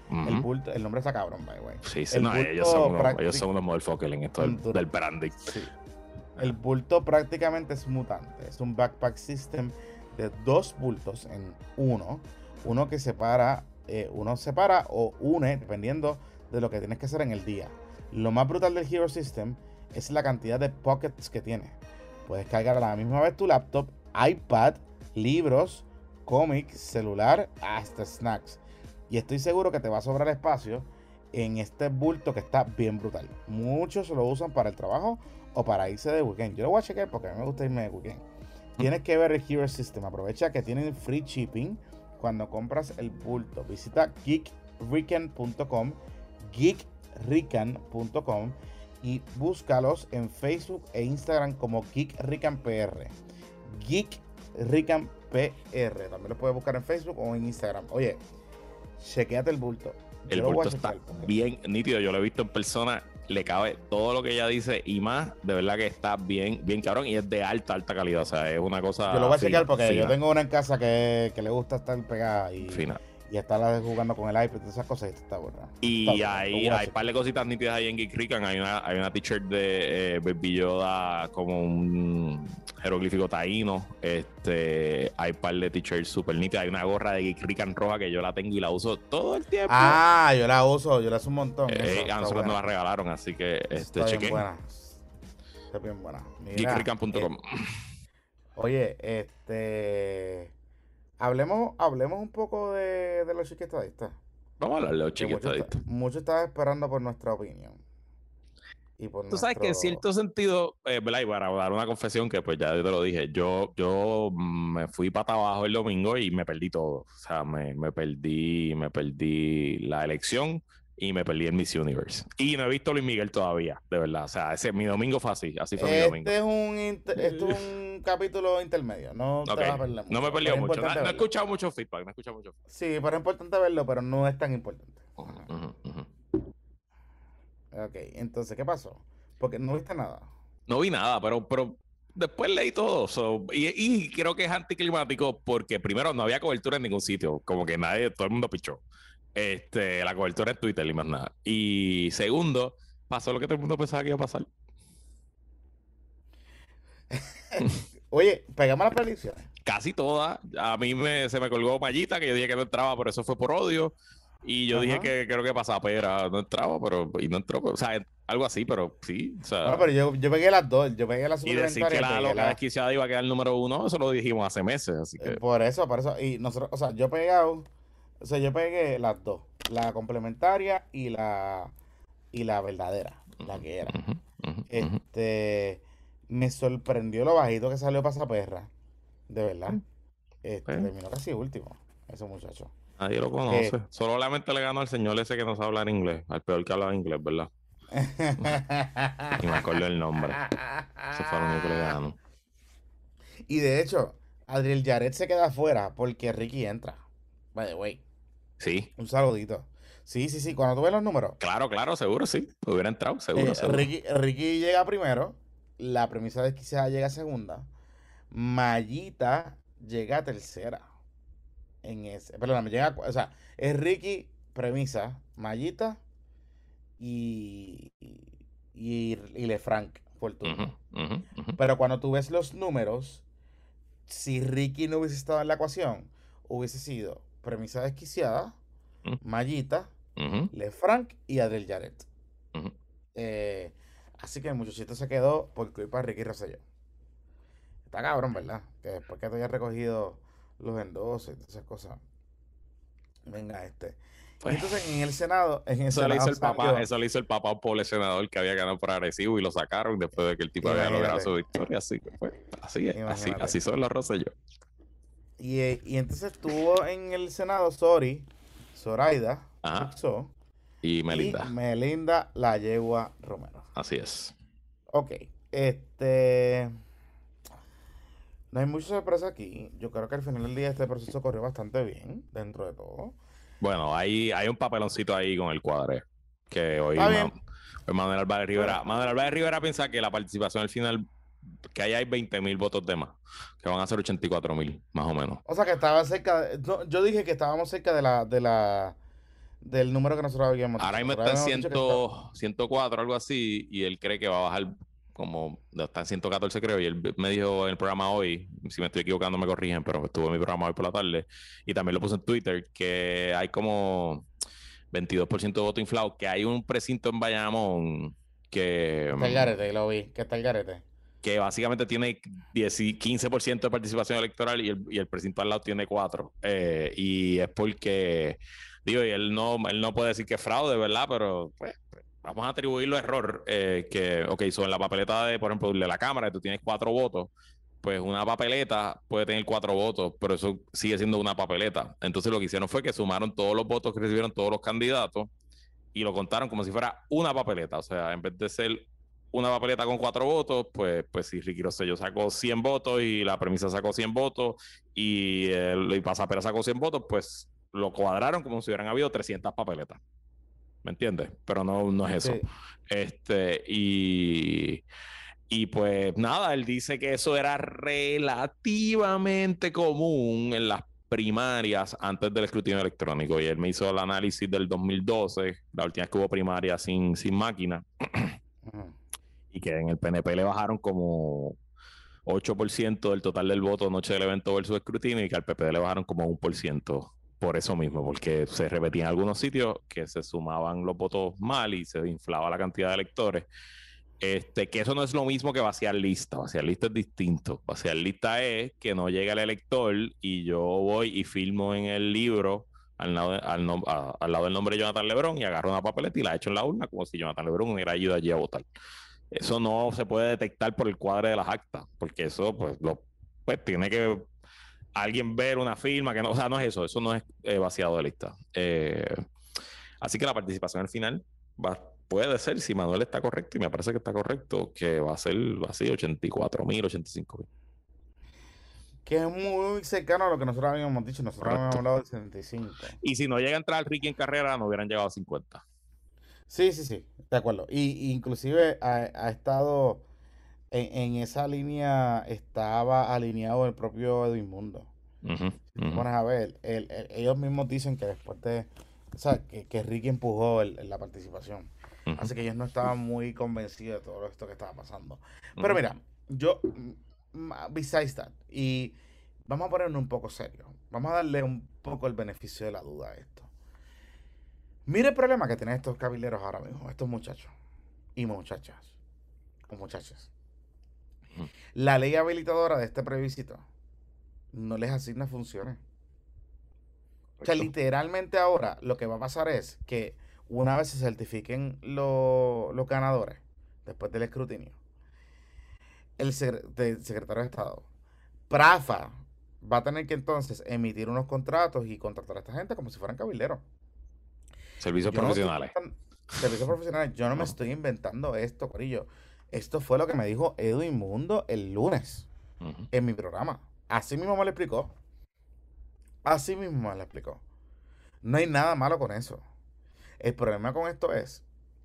Uh-huh. El bulto, el nombre está cabrón, by the way. Sí, sí, no, ellos son, unos, ellos son unos motherfuckers en esto del, del branding. Sí. El bulto prácticamente es mutante. Es un backpack system de dos bultos en uno. Uno que separa, eh, uno separa o une dependiendo de lo que tienes que hacer en el día. Lo más brutal del Hero System es la cantidad de pockets que tiene. Puedes cargar a la misma vez tu laptop, iPad, libros, cómics, celular, hasta snacks. Y estoy seguro que te va a sobrar espacio en este bulto que está bien brutal. Muchos lo usan para el trabajo o para irse de weekend. Yo lo voy a chequear porque a mí me gusta irme de weekend. Tienes que ver el Hero System. Aprovecha que tienen free shipping cuando compras el bulto. Visita geek rican punto com, geek rican punto com y búscalos en Facebook e Instagram como Geek Rican P R. Geek Rican P R. También lo puedes buscar en Facebook o en Instagram. Oye, chequéate el bulto. Yo el bulto está porque... bien nítido. Yo lo he visto en persona. Le cabe todo lo que ella dice y más. De verdad que está bien, bien cabrón. Y es de alta, alta calidad. O sea, es una cosa. Yo lo voy a chequear porque fina. Yo tengo una en casa que, que le gusta estar pegada y, fina. y estar jugando con el iPad y todas esas cosas. Y esto está bueno. Y está hay, bueno. hay un par de cositas nítidas ahí en Geek Rican. Hay una, hay una t-shirt de eh, Baby Yoda como un jeroglífico taíno. Este, hay un par de t-shirts súper nítidas. Hay una gorra de Geek Rican roja que yo la tengo y la uso todo el tiempo. Ah, yo la uso, yo la uso un montón. Eh, a nosotros nos la regalaron, así que este, está chequen. Bien buena. Está bien buena. geek rican punto com. Eh, oye, este... Hablemos, hablemos un poco de, de los chiquitadistas. Vamos a hablar de los chiquitadistas. Muchos mucho estaban esperando por nuestra opinión. Y por Tú nuestro... sabes que en cierto sentido, eh, ¿verdad? Y para dar una confesión que pues ya yo te lo dije, yo, yo me fui para abajo el domingo y me perdí todo. O sea, me, me perdí, me perdí la elección y me perdí el Miss Universe. Y no he visto Luis Miguel todavía, de verdad. O sea, ese mi domingo fue así, así fue este mi domingo. Es un inter, este es un capítulo intermedio, no okay. te vas a perder mucho. No me perdió mucho, no, no he escuchado mucho feedback, no he escuchado mucho feedback. Sí, pero es importante verlo, pero no es tan importante. Uh -huh, uh -huh. Ok, entonces, ¿qué pasó? Porque no viste nada. No vi nada, pero, pero después leí todo. So, y, y creo que es anticlimático porque primero no había cobertura en ningún sitio. Como que nadie, todo el mundo pichó. Este, la cobertura en Twitter y más nada. Y segundo, pasó lo que todo el mundo pensaba que iba a pasar. Oye, pegamos las predicciones. Casi todas. A mí me, se me colgó Mallita, que yo dije que no entraba, pero eso fue por odio. Y yo Ajá. dije que creo que pasaba pera, no entraba, pero y no entró. O sea, algo así, pero sí. O sea, bueno, pero yo, yo pegué las dos. Yo pegué las y decir que la loca la... desquiciada iba a quedar el número uno, eso lo dijimos hace meses. Así que... Por eso, por eso. Y nosotros, o sea, yo pegué, o sea, yo pegué las dos. La complementaria y la y la verdadera, uh -huh, la que era. Uh -huh, uh -huh, este, uh -huh. Me sorprendió lo bajito que salió Pasaperra. De verdad. Uh -huh. Este, uh -huh. Terminó casi último, ese muchacho. Nadie lo conoce. Eh, Solamente le ganó al señor ese que no sabe hablar inglés. Al peor que habla inglés, ¿verdad? Y me acuerdo el nombre. Ese fue el único que le ganó. Y de hecho, Adriel Yaret se queda afuera porque Ricky entra. By the way. Sí. Un saludito. Sí, sí, sí. Cuando tú ves los números. Claro, claro, seguro, sí. Hubiera entrado, seguro, eh, seguro. Ricky, Ricky llega primero. La premisa de quizás llega segunda. Mallita llega tercera. En ese. Perdón, me llega. O sea, es Ricky, premisa, Mallita y. Y, y LeFranc por turno. Uh -huh, uh -huh, uh -huh. Pero cuando tú ves los números, si Ricky no hubiese estado en la ecuación, hubiese sido premisa desquiciada, uh -huh. Mallita, uh -huh. LeFranc y Adriel Yaret. Uh -huh. eh, así que el muchachito se quedó por culpa de Ricky Rosselló. Está cabrón, ¿verdad? Que después que te haya recogido los endosos y todas esas cosas. Venga, este. Pues, entonces en el Senado. En el eso, Senado le hizo el salió, papá, eso le hizo el papá a un pobre senador que había ganado por agresivo y lo sacaron después de que el tipo había logrado su victoria. Así que pues, así es, así, así son los Rosselló. Y, y entonces estuvo en el Senado Sori, Zoraida, Chuxó, y Melinda. Y Melinda La Yegua Romero. Así es. Ok. Este. No hay mucha sorpresa aquí. Yo creo que al final del día este proceso corrió bastante bien, dentro de todo. Bueno, hay, hay un papeloncito ahí con el cuadre. Que hoy Ma Manuel Álvarez Rivera. Bueno. Manuel Álvarez Rivera piensa que la participación al final, que ahí hay veinte mil votos de más, que van a ser ochenta y cuatro mil, más o menos. O sea que estaba cerca. De, no, yo dije que estábamos cerca de la, de la del número que nosotros habíamos dicho. Ahora mismo Nosotros está en habíamos dicho que está- cien, ciento cuatro, algo así, y él cree que va a bajar como, no, está en ciento catorce creo, y él me dijo en el programa hoy, si me estoy equivocando me corrigen, pero estuvo en mi programa hoy por la tarde, y también lo puse en Twitter, que hay como veintidós por ciento de voto inflado, que hay un precinto en Bayamón que, Está el mm, garete, lo vi, que está el garete. que básicamente tiene diez y quince por ciento de participación electoral y el, y el precinto al lado tiene cuatro. Eh, y es porque, digo, y él no, él no puede decir que es fraude, ¿verdad? Pero pues, vamos a atribuirlo a error. Eh, que, ok, so en la papeleta de, por ejemplo, de la Cámara, tú tienes cuatro votos. Pues una papeleta puede tener cuatro votos, pero eso sigue siendo una papeleta. Entonces lo que hicieron fue que sumaron todos los votos que recibieron todos los candidatos y lo contaron como si fuera una papeleta. O sea, en vez de ser una papeleta con cuatro votos, pues, pues si Ricky Rosselló sacó cien votos y la premisa sacó cien votos y, el, y Pasapera sacó cien votos, pues lo cuadraron como si hubieran habido trescientas papeletas. ¿Me entiendes? Pero no, no es eso. Sí. Este, y, y pues nada, él dice que eso era relativamente común en las primarias antes del escrutinio electrónico. Y él me hizo el análisis del dos mil doce, la última vez que hubo primaria sin, sin máquina, Ujú. y que en el P N P le bajaron como ocho por ciento del total del voto noche del evento versus escrutinio, y que al P P D le bajaron como un por ciento por eso mismo, porque se repetía en algunos sitios que se sumaban los votos mal y se inflaba la cantidad de electores. Este, que eso no es lo mismo que vaciar lista. Vaciar lista es distinto. Vaciar lista es que no llega el elector y yo voy y filmo en el libro al lado, de, al, no, a, al lado del nombre de Jonathan Lebrón y agarro una papeleta y la echo en la urna como si Jonathan Lebrón hubiera ido allí a votar. Eso no se puede detectar por el cuadro de las actas, porque eso pues, lo, pues tiene que alguien ver una firma, que no, o sea, no es eso, eso no es eh, vaciado de lista. Eh, así que la participación al final va, puede ser, si Manuel está correcto, y me parece que está correcto, que va a ser así ochenta y cuatro mil, ochenta y cinco mil. Que es muy cercano a lo que nosotros habíamos dicho. Nosotros habíamos Correcto. hablado del setenta y cinco. Y si no llega a entrar Ricky en carrera, no hubieran llegado a cincuenta. Sí, sí, sí, de acuerdo. Y, y inclusive ha, ha estado en, en esa línea, estaba alineado el propio Edwin Mundo. Uh -huh, Si uh te -huh. pones a ver, el, el, ellos mismos dicen que después de, o sea, que, que Ricky empujó el, el, la participación. Uh -huh. Así que ellos no estaban muy convencidos de todo esto que estaba pasando. Uh -huh. Pero mira, yo, besides that, y vamos a ponernos un poco serios. Vamos a darle un poco el beneficio de la duda a esto. Mira el problema que tienen estos cabileros ahora mismo, estos muchachos y muchachas, o muchachas. Uh -huh. La ley habilitadora de este plebiscito no les asigna funciones. O sea, literalmente ahora lo que va a pasar es que una vez se certifiquen lo, los ganadores, después del escrutinio, el, secre el secretario de Estado, Prafa, va a tener que entonces emitir unos contratos y contratar a esta gente como si fueran cabilderos. Servicios Yo profesionales. No servicios profesionales. Yo no, no me estoy inventando esto, Corillo. Esto fue lo que me dijo Edwin Mundo el lunes uh -huh. en mi programa. Así mismo me lo explicó. Así mismo me lo explicó. No hay nada malo con eso. El problema con esto es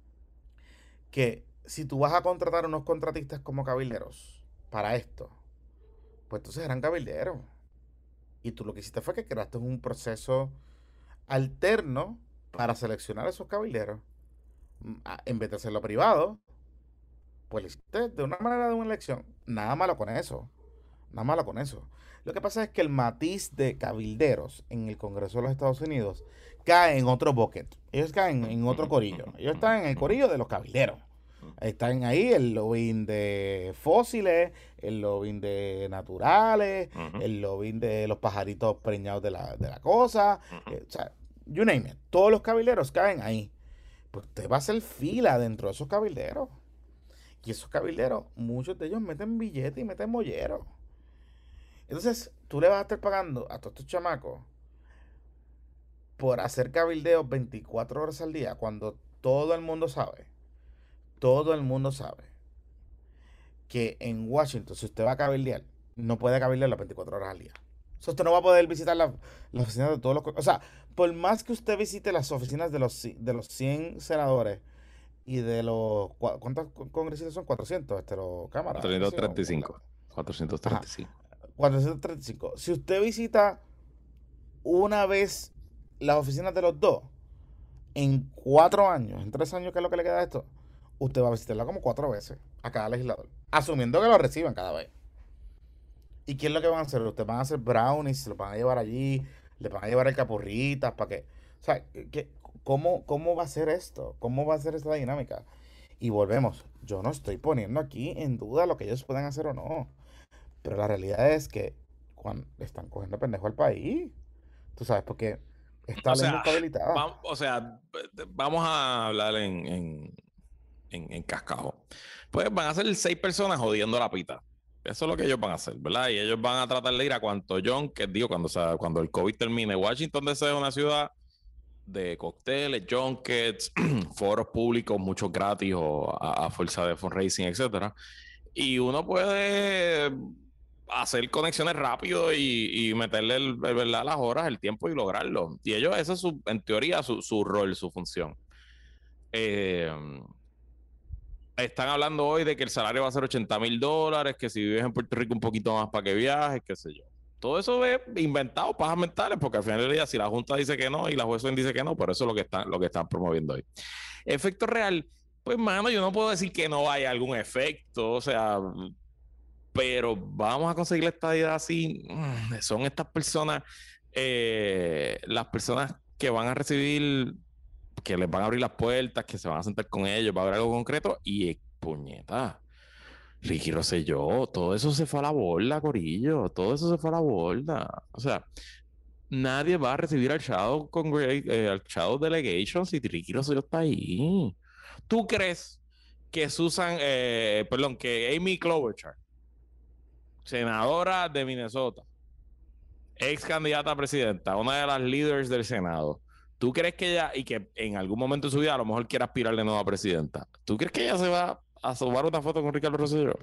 que si tú vas a contratar unos contratistas como cabilderos para esto, pues entonces eran cabilderos. Y tú lo que hiciste fue que creaste un proceso alterno para seleccionar a esos cabilderos. En vez de hacerlo privado, pues lo hiciste de una manera de una elección. Nada malo con eso. Nada malo con eso. Lo que pasa es que el matiz de cabilderos en el Congreso de los Estados Unidos cae en otro bucket. Ellos caen en otro corillo. Ellos están en el corillo de los cabilderos. Están ahí el lobbying de fósiles, el lobbying de naturales, uh -huh. el lobbying de los pajaritos preñados de la, de la cosa. Uh -huh. eh, o sea, you name it. Todos los cabilderos caen ahí. Pues usted va a hacer fila dentro de esos cabilderos. Y esos cabilderos, muchos de ellos meten billetes y meten molleros. Entonces, tú le vas a estar pagando a todos estos chamacos por hacer cabildeos veinticuatro horas al día, cuando todo el mundo sabe, todo el mundo sabe que en Washington, si usted va a cabildear, no puede cabildear las veinticuatro horas al día. O sea, usted no va a poder visitar las la oficinas de todos los... O sea, por más que usted visite las oficinas de los, de los cien senadores y de los... ¿Cuántos congresistas son? cuatrocientos, este, los cámaras. cuatrocientos treinta y cinco. cuatrocientos treinta y cinco. Ajá. cuatrocientos treinta y cinco. Si usted visita una vez las oficinas de los dos, en cuatro años, en tres años, que es lo que le queda a esto, usted va a visitarla como cuatro veces a cada legislador, asumiendo que lo reciban cada vez. ¿Y qué es lo que van a hacer? Ustedes van a hacer brownies, se los van a llevar allí, le van a llevar el capurritas, para que... O sea, ¿qué, cómo, ¿cómo va a ser esto? ¿Cómo va a ser esta dinámica? Y volvemos, yo no estoy poniendo aquí en duda lo que ellos pueden hacer o no, pero la realidad es que cuando están cogiendo pendejo al país, tú sabes, porque esta O ley no sea, está habilitada. vamos, o sea, vamos a hablar en, en, en, en cascajo. Pues van a ser seis personas jodiendo la pita. Eso es lo que ellos van a hacer, ¿verdad? Y ellos van a tratar de ir a cuanto John, que digo, cuando, o sea, cuando el COVID termine. Washington D C es una ciudad de cócteles, junkets, foros públicos, muchos gratis o a, a fuerza de fundraising, etcétera. Y uno puede hacer conexiones rápido y, y meterle el, el, ¿verdad? Las horas, el tiempo y lograrlo. Y ellos, ese es su, en teoría su, su rol, su función. Eh, están hablando hoy de que el salario va a ser ochenta mil dólares, que si vives en Puerto Rico un poquito más para que viajes, qué sé yo. Todo eso es inventado, pajas mentales, porque al final del día, si la Junta dice que no y la jueza dice que no, por eso es lo que están, lo que están promoviendo hoy. Efecto real, pues, mano, yo no puedo decir que no haya algún efecto, o sea, pero vamos a conseguir la estadidad así. Son estas personas, eh, las personas que van a recibir, que les van a abrir las puertas, que se van a sentar con ellos, va a haber algo concreto y eh, puñeta. Ricky Rosselló, todo eso se fue a la borda, Corillo, todo eso se fue a la borda. O sea, nadie va a recibir al Shadow, Congre eh, al Shadow Delegation si Ricky Rosselló está ahí. ¿Tú crees que Susan, eh, perdón, que Amy Klobuchar, senadora de Minnesota, ex candidata a presidenta, una de las líderes del Senado, ¿tú crees que ella, y que en algún momento de su vida a lo mejor quiera aspirar de nuevo a presidenta, ¿tú crees que ella se va a tomar una foto con Ricardo Rosselló?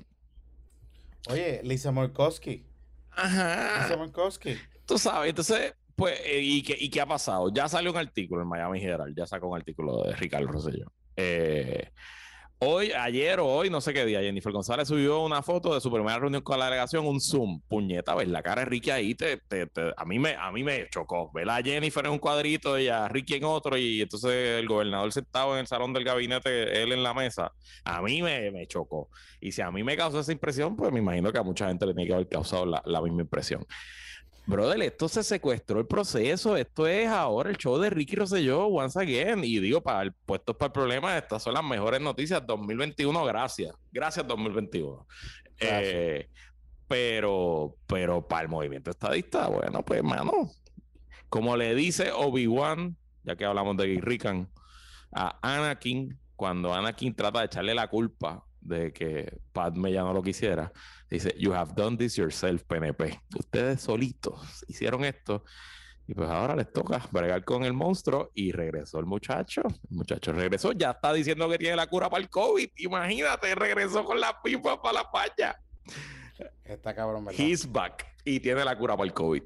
Oye, Lisa Murkowski. Lisa Ajá. Murkowski. Tú sabes, entonces, pues, eh, ¿y, qué, ¿y qué ha pasado? Ya salió un artículo en Miami Herald, ya sacó un artículo de Ricardo Rosselló. Eh, Hoy, ayer o hoy, no sé qué día, Jennifer González subió una foto de su primera reunión con la delegación, un Zoom. Puñeta, ves la cara de Ricky ahí, te, te, te, a, mí me, a mí me chocó. Ver a Jennifer en un cuadrito y a Ricky en otro, y entonces el gobernador sentado en el salón del gabinete, él en la mesa. A mí me, me chocó. Y si a mí me causó esa impresión, pues me imagino que a mucha gente le tiene que haber causado la, la misma impresión. Brother, esto se secuestró el proceso. Esto es ahora el show de Ricky Rosselló once again. Y digo, para el puesto para el problema, estas son las mejores noticias dos mil veintiuno. Gracias. Gracias dos mil veintiuno. Gracias. Eh, pero, pero para el movimiento estadista, bueno, pues, mano, como le dice Obi-Wan, ya que hablamos de Gay Rican, a Anakin, cuando Anakin trata de echarle la culpa de que Padme ya no lo quisiera, dice, you have done this yourself, P N P. Ustedes solitos hicieron esto y pues ahora les toca bregar con el monstruo y regresó el muchacho. El muchacho regresó, ya está diciendo que tiene la cura para el COVID. Imagínate, regresó con la pipa para la paya. Está cabrón, ¿verdad? He's back y tiene la cura para el COVID.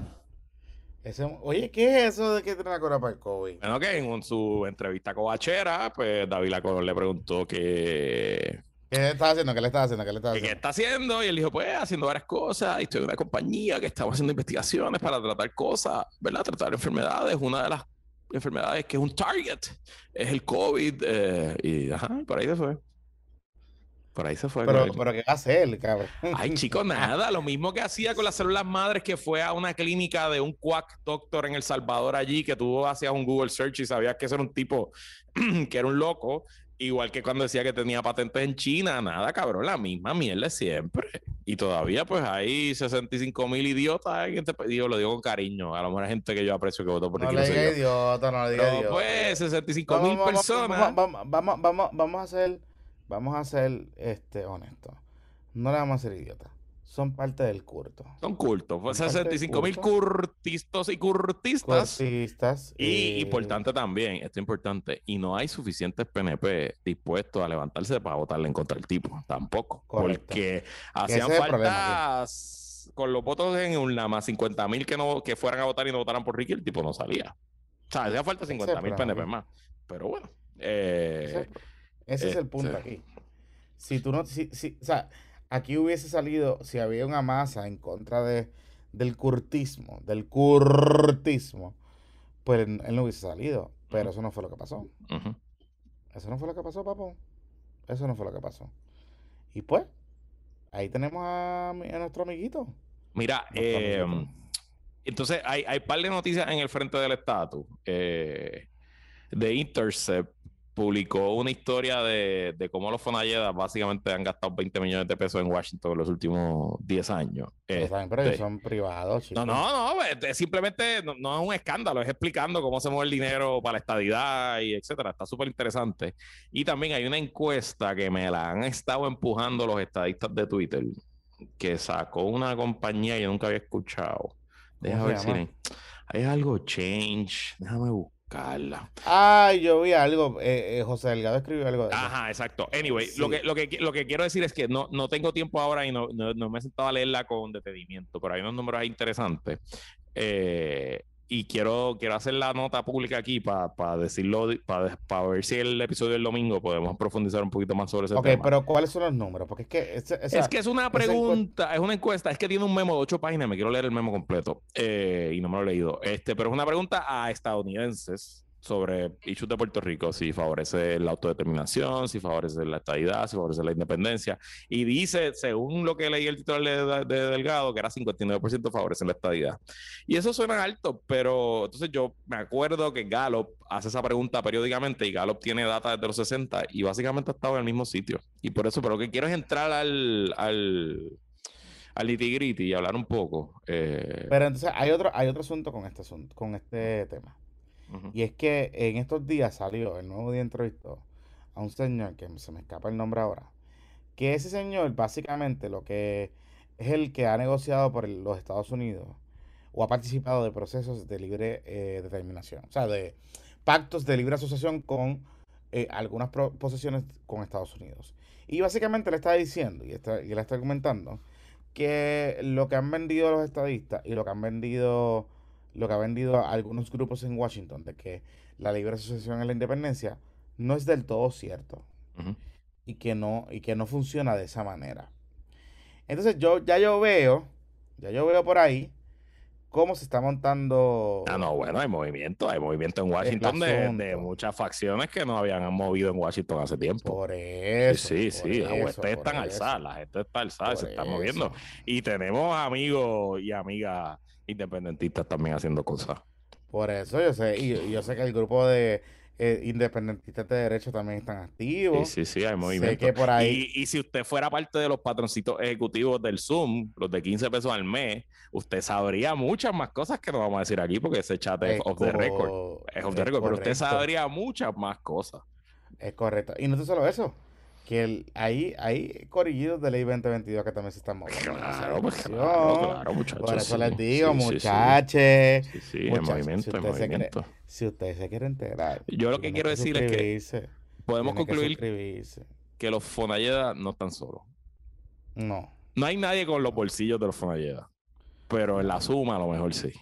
Ese, oye, ¿qué es eso de que tiene la cura para el COVID? Bueno, que en su entrevista cobachera, pues David Lacor le preguntó que ¿Qué le estás haciendo? ¿Qué le estás haciendo? ¿Qué le estás ¿qué haciendo? está haciendo? Y él dijo, pues, haciendo varias cosas. Y estoy en una compañía que estamos haciendo investigaciones para tratar cosas, ¿verdad? Tratar enfermedades. Una de las enfermedades que es un target es el COVID. Eh, y, ajá, por ahí se fue. Por ahí se fue. Pero, pero ¿qué va a hacer, cabrón? Ay, chico, nada. Lo mismo que hacía con las células madres, que fue a una clínica de un quack doctor en El Salvador allí, que tú hacías un Google search y sabías que ese era un tipo que era un loco. Igual que cuando decía que tenía patentes en China, nada, cabrón, la misma mierda siempre. Y todavía, pues, hay sesenta y cinco mil idiotas en este pedido, lo digo con cariño. A lo mejor hay gente que yo aprecio que votó por No Ricky le diga Rosselló. idiota, no le diga Pero, idiota. pues, sesenta y cinco mil Vamos, vamos, personas. vamos, vamos, vamos, vamos, vamos a hacer, vamos a ser este, honestos. No le vamos a ser idiota. Son parte del culto. Son cultos. Pues Son parte sesenta y del cinco mil culto. curtistas y curtistas. Curtistas. Y eh, importante también, esto es importante, y no hay suficientes P N P dispuestos a levantarse para votarle en contra del tipo, tampoco. Correcto. Porque Que hacían ese es el problema falta, s- con los votos en una más cincuenta mil que, no, que fueran a votar y no votaran por Ricky, el tipo no salía. O sea, hacía falta Ese es el cincuenta mil P N P problema más. Pero bueno, Ese es eh, el, pro- ese es el punto este, aquí. Si tú no, si, si, o sea, aquí hubiese salido, si había una masa en contra de, del curtismo, del curtismo, pues él, él no hubiese salido. Pero eso no fue lo que pasó. Uh-huh. Eso no fue lo que pasó, papo. Eso no fue lo que pasó. Y pues, ahí tenemos a, a nuestro amiguito. Mira, Nuestro eh, amiguito. entonces hay, hay par de noticias en el frente del estatus. Eh, The Intercept publicó una historia de, de cómo los Fonalledas básicamente han gastado veinte millones de pesos en Washington en los últimos diez años. Pero saben, pero ellos Este, son privados, no, chicos. no, no, es simplemente no, no es un escándalo, es explicando cómo se mueve el dinero para la estadidad y etcétera. Está súper interesante. Y también hay una encuesta que me la han estado empujando los estadistas de Twitter, que sacó una compañía que yo nunca había escuchado. ¿Cómo Deja se ver si llama? le- hay algo change. Déjame buscarla. Ay, yo vi algo. Eh, eh, José Delgado escribió algo de eso. Ajá, exacto. Anyway, Sí. lo, que, lo, que, lo que quiero decir es que no, no tengo tiempo ahora y no, no, no me he sentado a leerla con detenimiento, pero hay unos números ahí interesantes. Eh, y quiero, quiero hacer la nota pública aquí para pa decirlo, para pa ver si el episodio del domingo podemos profundizar un poquito más sobre ese Ok, tema. pero ¿cuáles son los números? Porque es que... Esa, esa, Es que es una pregunta, es una encuesta, es que tiene un memo de ocho páginas, me quiero leer el memo completo eh, y no me lo he leído. Este, pero es una pregunta a estadounidenses sobre issues de Puerto Rico, si favorece la autodeterminación, si favorece la estadidad, si favorece la independencia. Y dice, según lo que leí el titular de, de Delgado, que era cincuenta y nueve por ciento favorecen la estadidad. Y eso suena alto, pero entonces yo me acuerdo que Gallup hace esa pregunta periódicamente y Gallup tiene data desde los sesenta y básicamente ha estado en el mismo sitio. Y por eso, pero lo que quiero es entrar al, al, al nitty-gritty y hablar un poco. Eh, Pero entonces hay otro, hay otro asunto con este asunto, con este tema. uh-huh. Y es que en estos días salió, el Nuevo Día entrevistó a un señor que se me escapa el nombre ahora. Que ese señor básicamente lo que es el que ha negociado por el- los Estados Unidos o ha participado de procesos de libre eh, determinación. O sea, de pactos de libre asociación con eh, algunas pro- posesiones con Estados Unidos. Y básicamente le está diciendo, y, está, y le está argumentando, que lo que han vendido los estadistas y lo que han vendido, lo que ha vendido a algunos grupos en Washington, de que la libre asociación es la independencia, no es del todo cierto. Uh-huh. Y que no, y que no funciona de esa manera. Entonces yo, ya yo veo, ya yo veo por ahí cómo se está montando Ah, no, bueno, hay movimiento, hay movimiento en el Washington de, de asunto. muchas facciones que no habían movido en Washington hace tiempo. Por eso, Sí, sí, por sí, las eso, huestes por están eso, alzadas, la gente está alzada, se por está moviendo. eso. Y tenemos amigos y amigas independentistas también haciendo cosas. Por eso yo sé, y, y yo sé que el grupo de eh, independentistas de derecho también están Sí, activos. sí, sí, hay Sé movimiento. que por ahí, Y, y si usted fuera parte de los patroncitos ejecutivos del Zoom, los de quince pesos al mes, usted sabría muchas más cosas que no vamos a decir aquí porque ese chat es es, off the record. co- Es off the es record, pero usted correcto, sabría muchas más cosas. es correcto. Y no es solo eso, que el, hay, hay corillitos de ley veinte veintidós que también se están moviendo en esa Claro, pues dirección. claro, claro, muchachos. Por eso sí, les digo, sí, sí, sí. muchachos, Sí, sí, el muchachos, si movimiento, el usted se quiere, movimiento. si usted se quiere enterar, Yo lo que tiene quiero que decir es que suscribirse, podemos tiene que concluir suscribirse. que los Fonalleda no están solos. No, No hay nadie con los no, bolsillos de los Fonalleda, pero en la no. suma a lo mejor sí.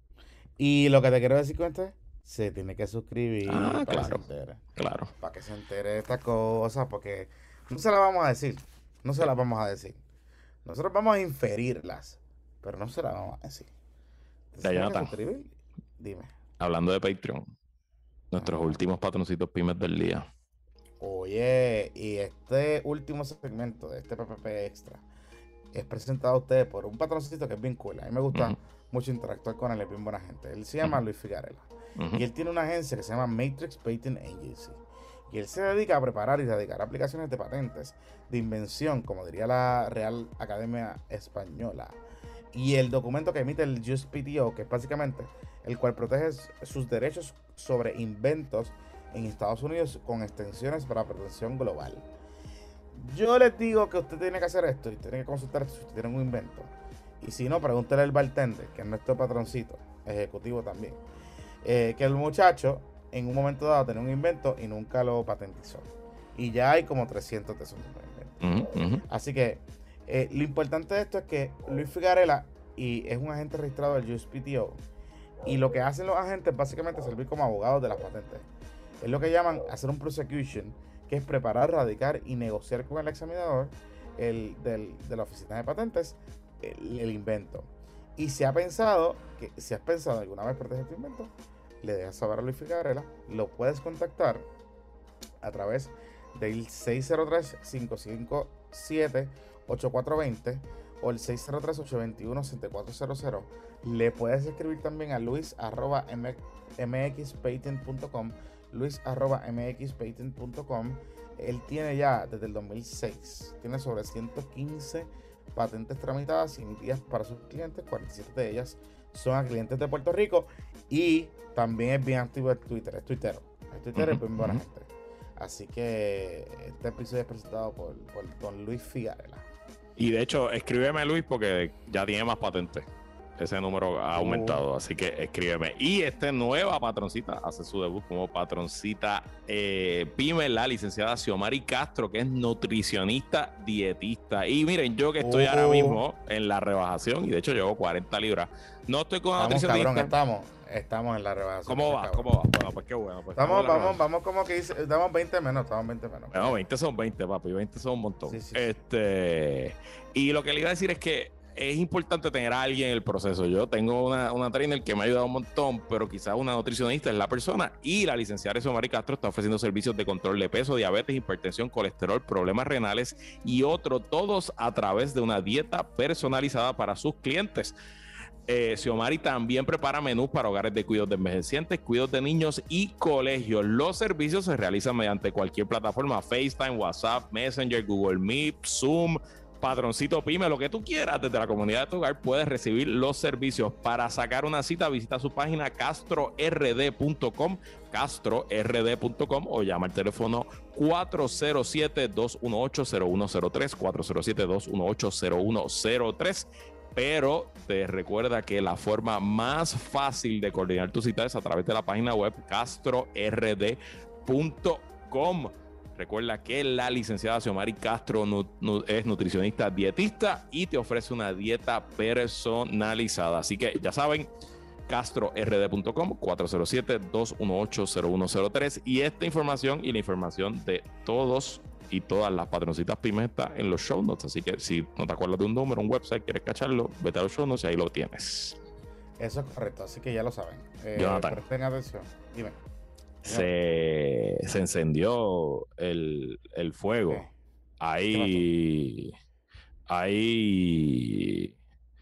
Y lo que te quiero decir con esto es, se tiene que suscribir Ah, para que se claro, entere. claro. Para que se entere de estas cosas, porque no se las vamos a decir, no se las vamos a decir. Nosotros vamos a inferirlas, pero no se las vamos a decir. Entonces, Ya, tiene que Jonathan, suscribir. Dime. hablando de Patreon, nuestros Ajá. últimos patroncitos pymes del día. Oye, y este último segmento de este P P P Extra es presentado a ustedes por un patroncito que es bien cool. A mí me gusta Ujú, mucho interactuar con él, es bien buena gente. Él se llama ujú, Luis Figarela. ujú. Y él tiene una agencia que se llama Matrix Patent Agency. Y él se dedica a preparar y dedicar aplicaciones de patentes de invención, como diría la Real Academia Española. Y el documento que emite el U S P T O, que es básicamente el cual protege sus derechos sobre inventos en Estados Unidos con extensiones para protección global. Yo les digo que usted tiene que hacer esto y tiene que consultar si usted tiene un invento. Y si no, pregúntele al bartender, que es nuestro patroncito, ejecutivo también. Eh, que el muchacho en un momento dado tenía un invento y nunca lo patentizó. Y ya hay como trescientos de esos inventos. Ujú, ujú. Así que eh, lo importante de esto es que Luis Figarela y es un agente registrado del U S P T O. Y lo que hacen los agentes básicamente es servir como abogados de las patentes. Es lo que llaman hacer un prosecution, que es preparar, radicar y negociar con el examinador el, del, de la oficina de patentes el, el invento. Y se ha pensado que si has pensado alguna vez proteger tu invento, le dejas saber a Luis Figarela. Lo puedes contactar a través del seis cero tres, cinco cinco siete, ocho cuatro dos cero o el seis cero tres, ocho dos uno, siete cuatro cero cero. Le puedes escribir también a luis arroba mxpatent punto com, luis arroba mxpatent punto com. Él tiene ya desde el dos mil seis, tiene sobre ciento quince patentes tramitadas y emitidas para sus clientes, cuarenta y siete de ellas son a clientes de Puerto Rico, y también es bien activo en Twitter, es tuitero, es tuitero, uh-huh, es bien buena uh-huh. gente. Así que este episodio es presentado por, por don Luis Figarela. Y de hecho, escríbeme, Luis, porque ya tiene más patentes. Ese número ha aumentado, uh. así que escríbeme. Y esta nueva patroncita hace su debut como patroncita eh, PYME, la licenciada Xiomari Castro, que es nutricionista dietista. Y miren, yo que estoy uh. ahora mismo en la rebajación, y de hecho llevo cuarenta libras. No estoy con una estamos, nutricionista. Cabrón, estamos, estamos en la rebajación. ¿Cómo va? Cabrón. ¿Cómo va? Bueno, pues qué bueno. Pues estamos, vamos, vamos como que dice, damos veinte menos, estamos veinte menos. Bueno, veinte son veinte, papi, veinte son un montón. Sí, sí, este, sí. Y lo que le iba a decir es que es importante tener a alguien en el proceso. Yo tengo una, una trainer que me ha ayudado un montón, pero quizás una nutricionista es la persona, y la licenciada Xiomari Castro está ofreciendo servicios de control de peso, diabetes, hipertensión, colesterol, problemas renales y otros, todos a través de una dieta personalizada para sus clientes. Eh, Xiomari también prepara menús para hogares de cuidados de envejecientes, cuidados de niños y colegios. Los servicios se realizan mediante cualquier plataforma: FaceTime, WhatsApp, Messenger, Google Meet, Zoom, Patroncito PYME, lo que tú quieras. Desde la comunidad de tu hogar puedes recibir los servicios. Para sacar una cita, visita su página castro r d punto com, castro r d punto com, o llama al teléfono cuatro cero siete, dos uno ocho, cero uno cero tres, cuatro cero siete, dos uno ocho, cero uno cero tres. Pero te recuerda que la forma más fácil de coordinar tu cita es a través de la página web castro r d punto com. Recuerda que la licenciada Xiomari Castro nu, nu, es nutricionista dietista y te ofrece una dieta personalizada. Así que ya saben, castro r d punto com, cuatro cero siete, dos uno ocho, cero uno cero tres. Y esta información y la información de todos y todas las patroncitas PYME está en los show notes. Así que si no te acuerdas de un número, un website, quieres cacharlo, vete a los show notes y ahí lo tienes. Eso es correcto, así que ya lo saben. Eh, Jonathan, presten atención. Dime. Se, se encendió el, el fuego. ¿Qué? Hay, hay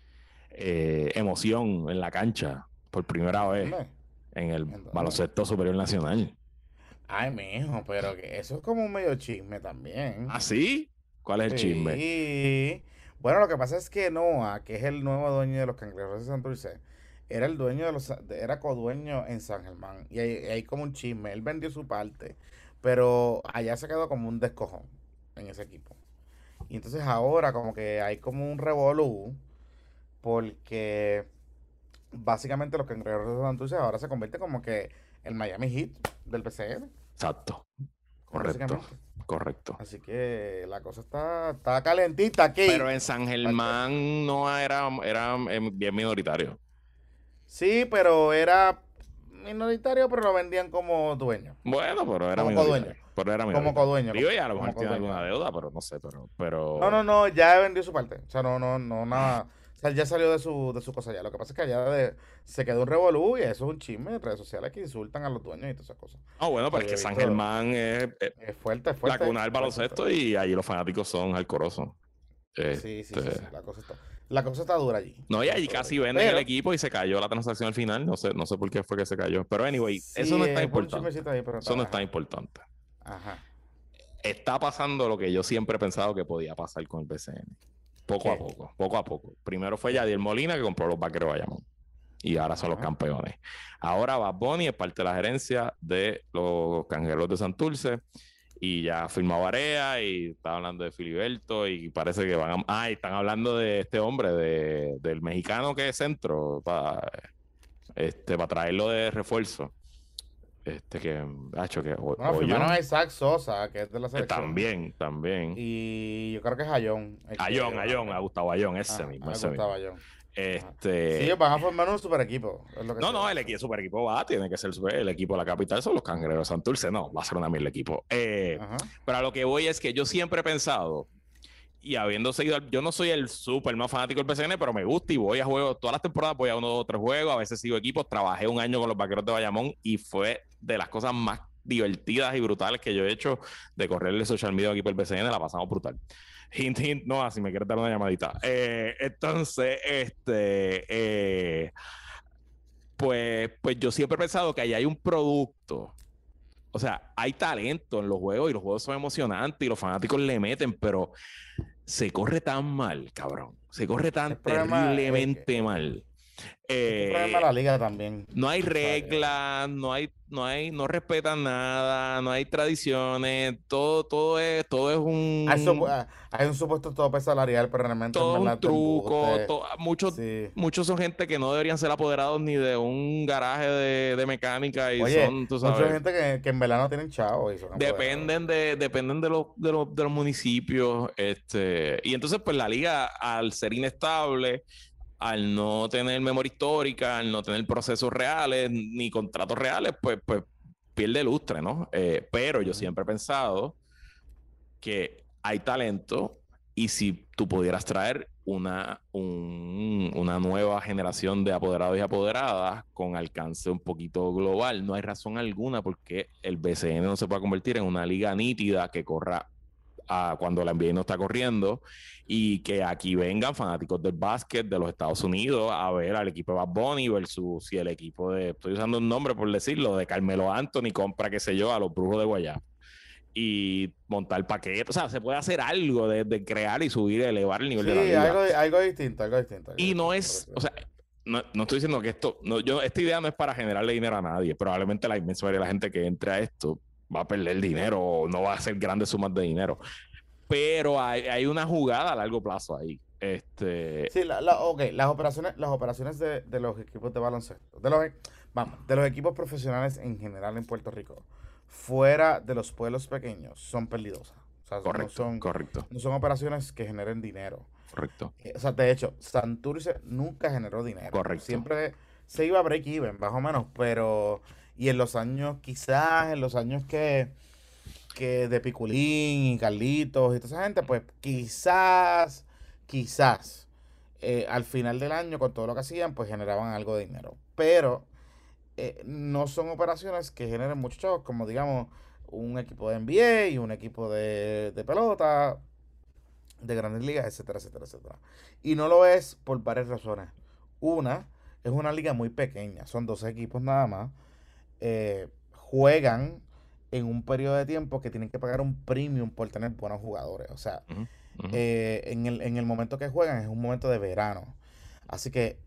eh, emoción en la cancha por primera vez en el baloncesto superior nacional. Ay, mijo, pero que eso es como un medio chisme también. ¿Ah, sí? ¿Cuál es el sí. chisme? Bueno, lo que pasa es que Noah, que es el nuevo dueño de los Cangrejeros de Santurce, era el dueño de los, era codueño en San Germán, y hay, hay como un chisme. Él vendió su parte, pero allá se quedó como un descojón en ese equipo. Y entonces ahora como que hay como un revolú, porque básicamente los Cangrejeros de Santurce ahora se convierte como que el Miami Heat del P C N. Exacto. Correcto. Correcto. Así que la cosa está, está calentita aquí. Pero en San Germán no era, era bien minoritario. Sí, pero era minoritario, pero lo vendían como dueño. Bueno, pero era como minoritario. Codueño. Pero era como codueño. Digo, ya a lo mejor tiene alguna deuda, pero no sé, pero, pero... No, no, no, ya vendió su parte. O sea, no, no, no, nada. O sea, ya salió de su, de su cosa ya. Lo que pasa es que allá de, se quedó un revolú, y eso es un chisme de redes sociales que insultan a los dueños y todas esas cosas. Ah, bueno, pero es que San Germán es, es, es fuerte, es fuerte. La cuna del baloncesto, y allí los fanáticos son alcorosos. Sí, sí, sí, sí, la cosa está, la cosa está dura allí. No, y allí casi venden pero, el equipo y se cayó la transacción al final. No sé, no sé por qué fue que se cayó. Pero anyway, sí, eso no está importante. Ahí, pero eso no está importante. Ajá. Está pasando lo que yo siempre he pensado que podía pasar con el B C N. Poco ¿Qué? a poco, poco a poco. Primero fue Yadier Molina, que compró los Vaqueros de Bayamón. Y ahora son Ajá. los campeones. Ahora Bad Bunny es parte de la gerencia de los Cangrejeros de Santurce. Y ya firmó Barea, y está hablando de Filiberto, y parece que van a... Ah, y están hablando de este hombre, de, del mexicano que es centro, para este, para traerlo de refuerzo. Este que... Hacho, que o, bueno, firmaron a Isaac Sosa, que es de la selección. También, también. Y yo creo que es Ayón. Ayón, Ayón, a Gustavo Ayón, ese ah, mismo. A ese Gustavo mismo. Ayón. Este... Sí, ellos van a formar un super equipo. Es lo que no, no, el equipo, super equipo va, tiene que ser super, el equipo de la capital son los Cangrejeros de Santurce, no, va a ser una mil equipo. Eh, pero a lo que voy es que yo siempre he pensado, y habiendo seguido, yo no soy el súper más fanático del B C N, pero me gusta y voy a juegos, todas las temporadas voy a uno o tres juegos, a veces sigo equipos, trabajé un año con los Vaqueros de Bayamón y fue de las cosas más divertidas y brutales que yo he hecho de correrle social media aquí por el B C N, la pasamos brutal. Hint, hint, no, si me quieres dar una llamadita. Eh, entonces, este, eh, pues, pues yo siempre he pensado que ahí hay un producto. O sea, hay talento en los juegos y los juegos son emocionantes y los fanáticos le meten, pero se corre tan mal, cabrón. Se corre tan El problema es que, terriblemente mal. es que el problema Eh, de la liga también. no hay O sea, que- reglas, no hay, no hay, no respetan nada, no hay tradiciones, todo, todo es, todo es hay, supu- un, ah, hay un supuesto tope salarial, pero realmente en todo es un verdad te truco, embuste. to- muchos, Sí. muchos son gente que no deberían ser apoderados ni de un garaje de, de mecánica y Oye, son, tú mucha sabes, gente que, que en verdad no tienen chavo y son apoderados. dependen de, dependen de los, de los, de los municipios, este, y entonces pues la liga al ser inestable, al no tener memoria histórica, al no tener procesos reales ni contratos reales, pues, pues pierde lustre, ¿no? Eh, pero yo Ujú. siempre he pensado que hay talento y si tú pudieras traer una, un, una nueva generación de apoderados y apoderadas con alcance un poquito global, no hay razón alguna porque el B C N no se pueda convertir en una liga nítida que corra a cuando la N B A no está corriendo y que aquí vengan fanáticos del básquet de los Estados Unidos a ver al equipo de Bad Bunny versus si el equipo de, estoy usando un nombre por decirlo, de Carmelo Anthony compra, qué sé yo, a los Brujos de Guayá y montar paquetes. O sea, se puede hacer algo de, de crear y subir, elevar el nivel de la Sí, liga. algo, algo distinto, algo distinto. Algo Y no distinto, es, o sea, no, no estoy diciendo que esto, no, yo, esta idea no es para generarle dinero a nadie. Probablemente la inmensa mayoría de la gente que entre a esto va a perder dinero o no va a hacer grandes sumas de dinero. Pero hay, hay una jugada a largo plazo ahí. Este, Sí, la, la, ok, las operaciones, las operaciones de, de los equipos de baloncesto, de los, e- vamos, de los equipos profesionales en general en Puerto Rico, fuera de los pueblos pequeños, son perdidosas. O sea, no correcto, son, correcto, no son operaciones que generen dinero. correcto, Eh, O sea, de hecho, Santurce nunca generó dinero. correcto. Siempre se iba a break even, más o menos, pero, y en los años, quizás en los años que, que de Piculín y Carlitos y toda esa gente, pues quizás, quizás eh, al final del año con todo lo que hacían, pues generaban algo de dinero. Pero eh, no son operaciones que generen muchos chavos, como digamos un equipo de N B A y un equipo de, de pelota, de grandes ligas, etcétera, etcétera, etcétera. Y no lo es por varias razones. Una, es una liga muy pequeña, son doce equipos nada más. eh, Juegan en un periodo de tiempo que tienen que pagar un premium por tener buenos jugadores. O sea, Uh -huh, uh -huh. eh, en, el, en el momento que juegan es un momento de verano. Así que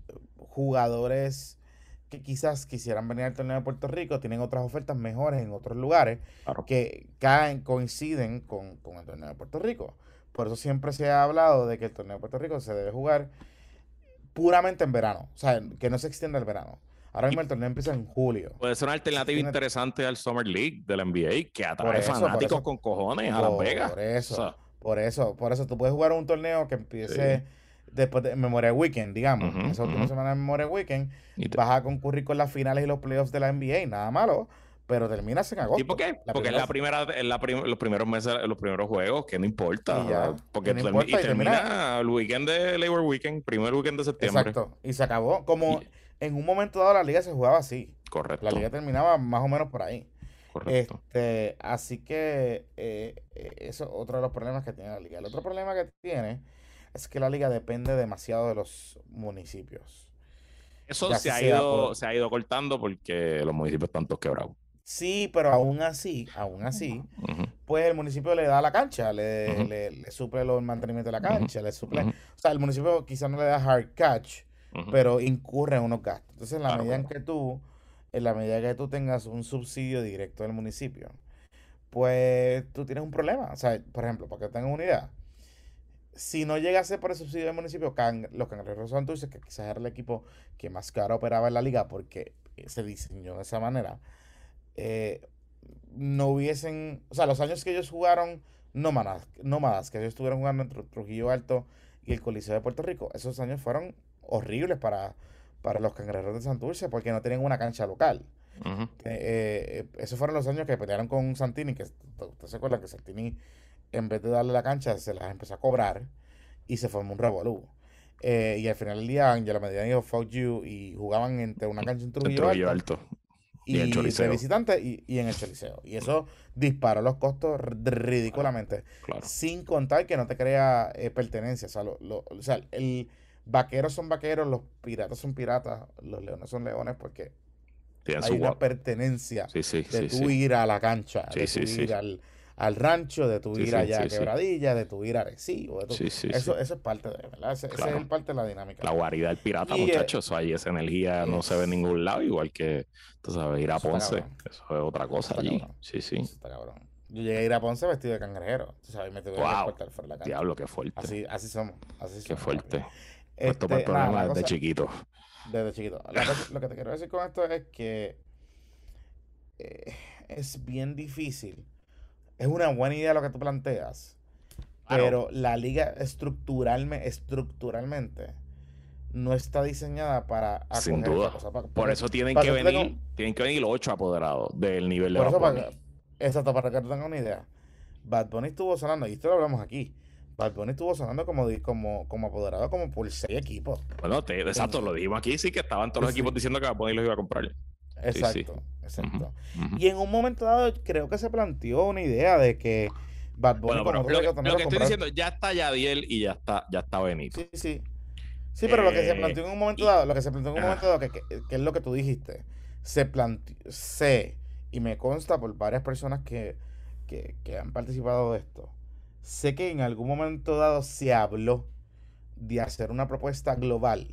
jugadores que quizás quisieran venir al torneo de Puerto Rico tienen otras ofertas mejores en otros lugares Claro. que caen, coinciden con, con el torneo de Puerto Rico. Por eso siempre se ha hablado de que el torneo de Puerto Rico se debe jugar puramente en verano. O sea, que no se extienda el verano. Ahora mismo Y el torneo empieza en julio. puede ser una Se alternativa extiende interesante al Summer League de la N B A que por atrae eso, por fanáticos eso, con cojones a Las Vegas. por O eso, sea, por eso, por eso. Tú puedes jugar un torneo que sí. empiece después de Memorial Weekend, digamos. Uh En -huh, esa uh última -huh. semana de Memorial Weekend Y te- vas a concurrir con las finales y los playoffs de la N B A. Nada malo, pero terminas en ¿Y por agosto. qué? La Porque es primera la primera, es la prim los primeros meses, los primeros juegos, que no importa. y O sea, ya, y porque no tú termi- y importa, y termina. termina el weekend de Labor Weekend, primer weekend de septiembre. Exacto, y se acabó. Como Y, en un momento dado la liga se jugaba así. La correcto, liga terminaba más o menos por ahí. correcto. Este, así que eh, eh, eso es otro de los problemas que tiene la liga. El otro problema que tiene es que la liga depende demasiado de los municipios. Eso Ya se si ha sea ido, por... se ha ido cortando porque los municipios están todos quebrados. Sí, pero aún así, aún así, Uh -huh, pues el municipio le da la cancha, le, uh -huh, le, le suple los mantenimientos de la uh -huh, cancha, le uh suple... -huh, O sea, el municipio quizás no le da hard catch, uh -huh. pero incurre en unos gastos. Entonces, en la Claro, medida en claro. que tú, en la medida que tú tengas un subsidio directo del municipio, pues tú tienes un problema. O sea, por ejemplo, para que tengan una idea, si no llegase por el subsidio del municipio, can, los Cangrejeros de Santurce, que quizás era el equipo que más caro operaba en la liga porque se diseñó de esa manera, eh, no hubiesen, o sea, los años que ellos jugaron nómadas, nómadas que ellos estuvieron jugando entre Trujillo Alto y el Coliseo de Puerto Rico, esos años fueron horribles para, para los Cangrejeros de Santurce porque no tenían una cancha local. Uh -huh. Eh, eh, esos fueron los años que pelearon con Santini, que usted se acuerda que Santini en vez de darle la cancha, se las empezó a cobrar y se formó un revolú. Eh, y al final del día, Angela Medina dijo fuck you y jugaban entre una cancha en En Trujillo Trujillo Alto Alto y en y de Choliseo. visitante y, y en el Choliseo. Y eso disparó los costos r- Claro, ridículamente. claro. Sin contar que no te crea eh, pertenencia. O sea, lo- lo- o sea, el vaqueros son vaqueros, los piratas son piratas, los leones son leones, porque Tienen hay su una guap. pertenencia Sí, sí, de sí, tu sí. ir a la cancha, Sí, de sí, tu sí. ir al, al rancho, de tu Sí, ir sí, allá a sí, sí. Quebradilla, de tu ir a Arecibo, de tu- Sí, sí, sí. eso, eso es parte de, ¿verdad? Ese, ese es el Claro. parte de la dinámica. La guarida del pirata, Y eh, muchachos, eso ahí, esa energía no se ve en es, ningún lado, igual que, tú sabes, ir a eso está Ponce, cabrón. eso es otra Eso cosa está allí. cabrón. Sí, sí. Eso está cabrón. Yo llegué a ir a Ponce vestido de cangrejero. Tú sabes, me tuve que Wow. cortar fuera de la cancha. Diablo, qué fuerte. Así, así somos. Así Qué somos, papi. fuerte. Puesto por Este, nada, problemas la desde cosa, chiquito. desde chiquito. La cosa, lo que te quiero decir con esto es que eh, es bien difícil. Es una buena idea lo que tú planteas. Claro, Pero la liga estructuralme, estructuralmente no está diseñada para sin acoger esta duda. cosa. Pa- Por Porque, eso tienen para que que tú tengas, venir, tienen que venir los ocho apoderados del nivel de por Bad eso, Bunny. para, exacto, para que tú tengas una idea. Bad Bunny estuvo sonando, y esto lo hablamos aquí. Bad Bunny estuvo sonando como, di- como, como apoderado como por seis equipos. Bueno, te, En, exacto, lo dijimos aquí, sí que estaban todos sí, los equipos sí, diciendo que Bad Bunny los iba a comprar. Sí, sí. exacto, Ujú, exacto. ujú. Y en un momento dado creo que se planteó una idea de que Bad Bunny Bueno, con pero otros lo que, lo reggaetoneros que estoy compraron. diciendo, ya está Yadiel y ya está, ya está Benito. Sí, sí. Sí, pero lo que se Eh, planteó en un momento y, dado, lo que se planteó en un momento ah, dado, que, que, que es lo que tú dijiste, se planteó, sé, y me consta por varias personas que, que, que han participado de esto, sé que en algún momento dado se habló de hacer una propuesta global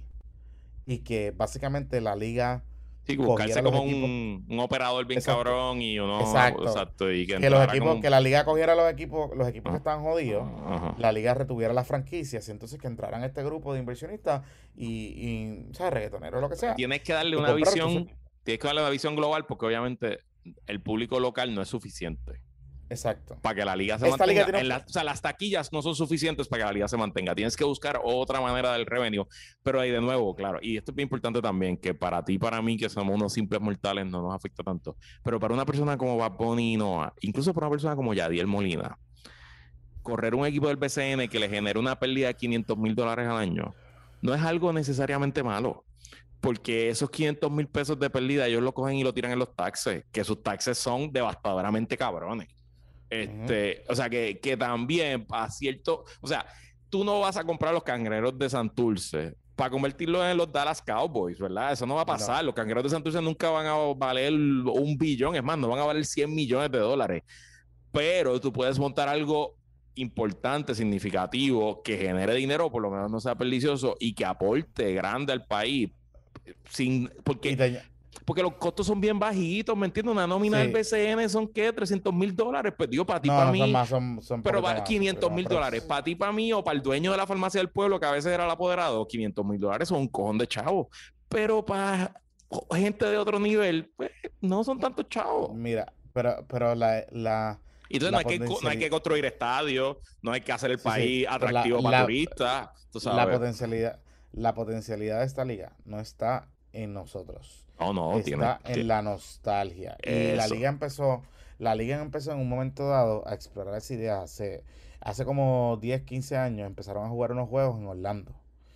y que básicamente la liga sí, cogiera buscarse los como equipos, un, un operador bien exacto, cabrón y uno, exacto, exacto, y que que los entrara como equipos, que un... la liga cogiera los equipos, los equipos que Ajá, estaban jodidos, ajá. la liga retuviera las franquicias y entonces que entraran este grupo de inversionistas y, y ¿sabes? Reggaetoneros, lo que sea, Tienes que darle y una comprar. Entonces, visión, tienes que darle una visión global porque obviamente el público local no es suficiente exacto. para que la liga se Esta liga mantenga. tiene En un... la, o sea, las taquillas no son suficientes para que la liga se mantenga. Tienes que buscar otra manera del revenue. Pero ahí de nuevo, claro, y esto es bien importante también, que para ti y para mí, que somos unos simples mortales, no nos afecta tanto. Pero para una persona como Bad Bunny y Noah, incluso para una persona como Yadiel Molina, correr un equipo del B C N que le genere una pérdida de quinientos mil dólares al año, no es algo necesariamente malo. Porque esos quinientos mil pesos de pérdida ellos lo cogen y lo tiran en los taxes, que sus taxes son devastadoramente cabrones. Ujú. Este, o sea, que, que también a cierto, o sea, tú no vas a comprar los cangreros de Santurce para convertirlos en los Dallas Cowboys, ¿verdad? Eso no va a No. pasar. Los cangreros de Santurce nunca van a valer un billón, es más, no van a valer cien millones de dólares. Pero tú puedes montar algo importante, significativo, que genere dinero, por lo menos no sea pernicioso y que aporte grande al país. Sin, Y porque te... porque los costos son bien bajitos, ¿me entiendes? Una nómina del Sí. B C N son, ¿qué? trescientos mil dólares. Pues digo, para ti, No, para no son mí, más, son, son un pero poquito va más, son un poquito quinientos más. mil Pero dólares. Para ti, para mí, o para el dueño de la farmacia del pueblo, que a veces era el apoderado, quinientos mil dólares son un cojón de chavos. Pero para gente de otro nivel, pues no son tantos chavos. mira, pero, pero la, la, Y entonces no la hay, que, no hay que potencialidad... construir estadios, no hay que hacer el Sí, sí, país pero la, atractivo para la, turistas, tú la sabes. potencialidad, la potencialidad de esta liga no está en nosotros, No, no, tiene, está en tiene la nostalgia. Y la eso. liga empezó, la liga empezó en un momento dado a explorar esa idea. Hace, hace como diez quince años empezaron a jugar unos juegos en Orlando.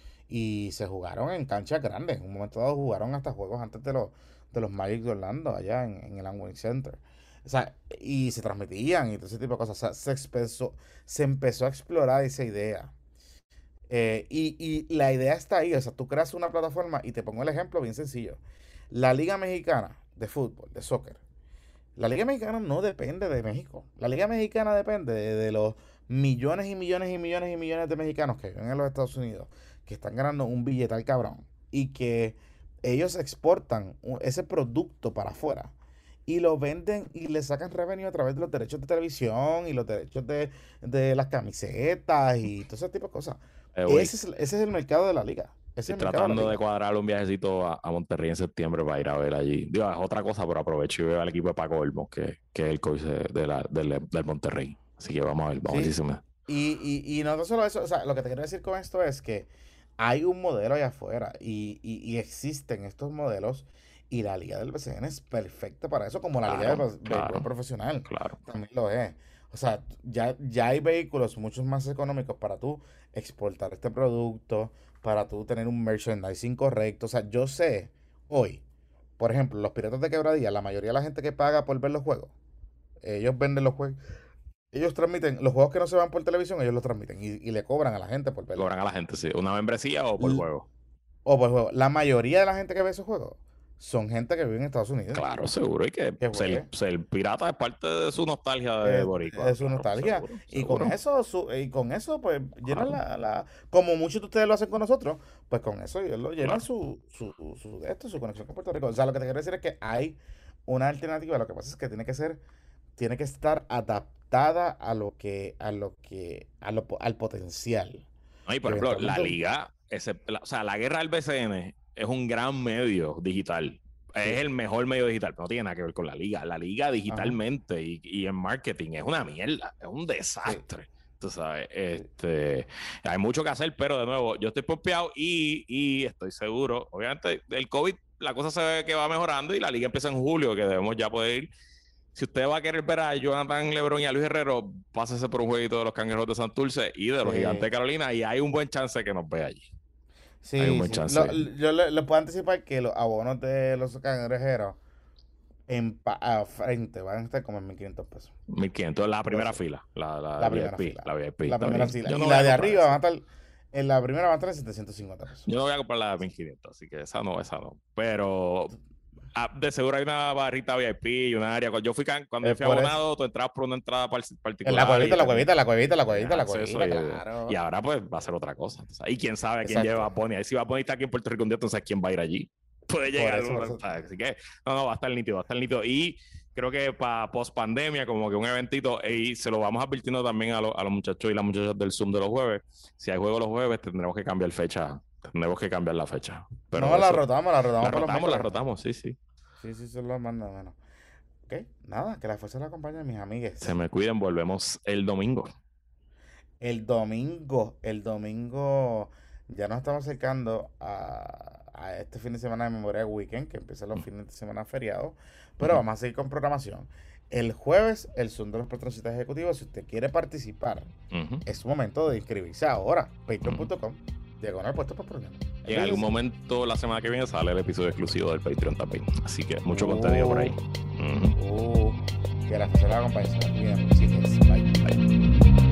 Y se jugaron en canchas grandes. En un momento dado jugaron hasta juegos antes de los, de los Magic de Orlando, allá en, en el Amway Center. O sea, y se transmitían y todo ese tipo de cosas. O sea, se empezó, se empezó a explorar esa idea. Eh, y, y la idea está ahí. O sea, tú creas una plataforma y te pongo el ejemplo bien sencillo. La Liga Mexicana de fútbol, de soccer. La Liga Mexicana no depende de México. La Liga Mexicana depende de, de los millones y millones y millones y millones de mexicanos que viven en los Estados Unidos, que están ganando un billetal cabrón y que ellos exportan un- ese producto para afuera y lo venden y le sacan revenue a través de los derechos de televisión y los derechos de, de las camisetas y todo ese tipo de cosas. Eh, güey, Ese es, el- ese es el mercado de la liga. Ese es estoy el mercado de la tratando de liga. cuadrar un viajecito a, a Monterrey en septiembre para ir a ver allí. Digo, es otra cosa, pero aprovecho y veo al equipo de Paco Olmos, que, que es el coach de, de la, del, del Monterrey. Así que vamos a ver, vamos a ver si Sí, se me... y, y, y no tan solo eso, o sea, lo que te quiero decir con esto es que hay un modelo allá afuera y, y, y existen estos modelos y la liga del B C N es perfecta para eso, como la liga de Claro, bas- béisbol claro, profesional claro. también lo es. O sea, ya, ya hay vehículos mucho más económicos para tú exportar este producto, para tú tener un merchandising correcto. O sea, yo sé hoy, por ejemplo, los Piratas de Quebradilla, la mayoría de la gente que paga por ver los juegos, ellos venden los juegos, ellos transmiten, los juegos que no se van por televisión, ellos los transmiten y, y le cobran a la gente por verlos. Cobran a la gente, sí. ¿Una membresía o por L- juego? O por juego. La mayoría de la gente que ve esos juegos son gente que vive en Estados Unidos. Claro, seguro. Y que Que ser, juegue. ser pirata es parte de su nostalgia de Es, boricua. es su Claro, nostalgia. seguro, Y con seguro. eso, su- y con eso, pues, llenan Claro, la, la- como muchos de ustedes lo hacen con nosotros, pues con eso ellos lo llenan claro. su, su, su, de esto, su conexión con Puerto Rico. O sea, lo que te quiero decir es que hay una alternativa. Lo que pasa es que tiene que ser, tiene que estar adaptada a lo que, a lo que, a lo, po- al potencial. No, y Que por ejemplo, la eventualmente, liga, ese, la, o sea, la guerra del B C N es un gran medio digital. Es sí, el mejor medio digital, pero no tiene nada que ver con la liga. La liga ajá, digitalmente y, y en marketing es una mierda, es un sí, desastre. Tú sabes, sí. este, hay mucho que hacer, pero de nuevo, yo estoy pompeado y, y estoy seguro, obviamente, el COVID, la cosa se ve que va mejorando y la liga empieza en julio, que debemos ya poder ir. Si usted va a querer ver a Jonathan Lebron y a Luis Herrero, pásese por un jueguito de los Cangrejeros de Santurce y de los Gigantes Sí, de Carolina y hay un buen chance que nos vea allí. Hay un sí, buen sí. Lo- chance. lo- yo le, le puedo anticipar que los abonos de los cangrejeros en pa- a frente van a estar como en mil quinientos pesos. mil quinientos, la Lo primera sé. fila, la, la La primera V I P, fila. la V I P, La está primera bien. fila. Yo Y no voy la a de comprar arriba van a esa. estar. En la primera van a estar en setecientos cincuenta pesos. Yo no voy a comprar la de mil quinientos, así que esa no, esa no. Pero ah, de seguro hay una barrita V I P y una área. Cuando yo fui, can- cuando yo Es fui por eso. abonado, tú entrabas por una entrada par- En la particular y cuevita, la tenías, cuevita, la cuevita, la cuevita, la tenías cuevita, la acceso. cuevita, Y, y claro. ahora pues va a ser otra cosa. tú sabes. Y quién sabe quién Exacto. lleva a Bonnie. Ahí si va a Bonnie está aquí en Puerto Rico un día, entonces quién va a ir allí. Puede Por llegar eso, por uno, eso. ¿sabes? Así que no, no, va a estar nítido, va a estar nítido. Y creo que para post pandemia, como que un eventito, y se lo vamos advirtiendo también a, lo- a los muchachos y las muchachas del Zoom de los jueves. Si hay juego los jueves, tendremos que cambiar fecha. Tendremos que cambiar la fecha. Pero No, la eso, rotamos, la rotamos la por los rotamos, la miércoles. rotamos, sí, sí. Sí, sí, se lo mando, bueno. Ok, nada, que la fuerza la acompañe, mis Se amigues. me cuiden, volvemos el domingo. El domingo, el domingo, ya nos estamos acercando a, a este fin de semana de Memorial Weekend, que empieza los fines de semana feriados, pero Ujú. vamos a seguir con programación. El jueves, el Zoom de los patroncitas ejecutivos. Si usted quiere participar, Ujú. es su momento de inscribirse ahora. patreon punto com, diagonal puesto por programa. Y en algún momento la semana que viene sale el episodio exclusivo del Patreon también. Así que mucho contenido por ahí. Ujú. Uh, que la fuerza la acompañe. Se la cuidan, chicos. Bye. Bye.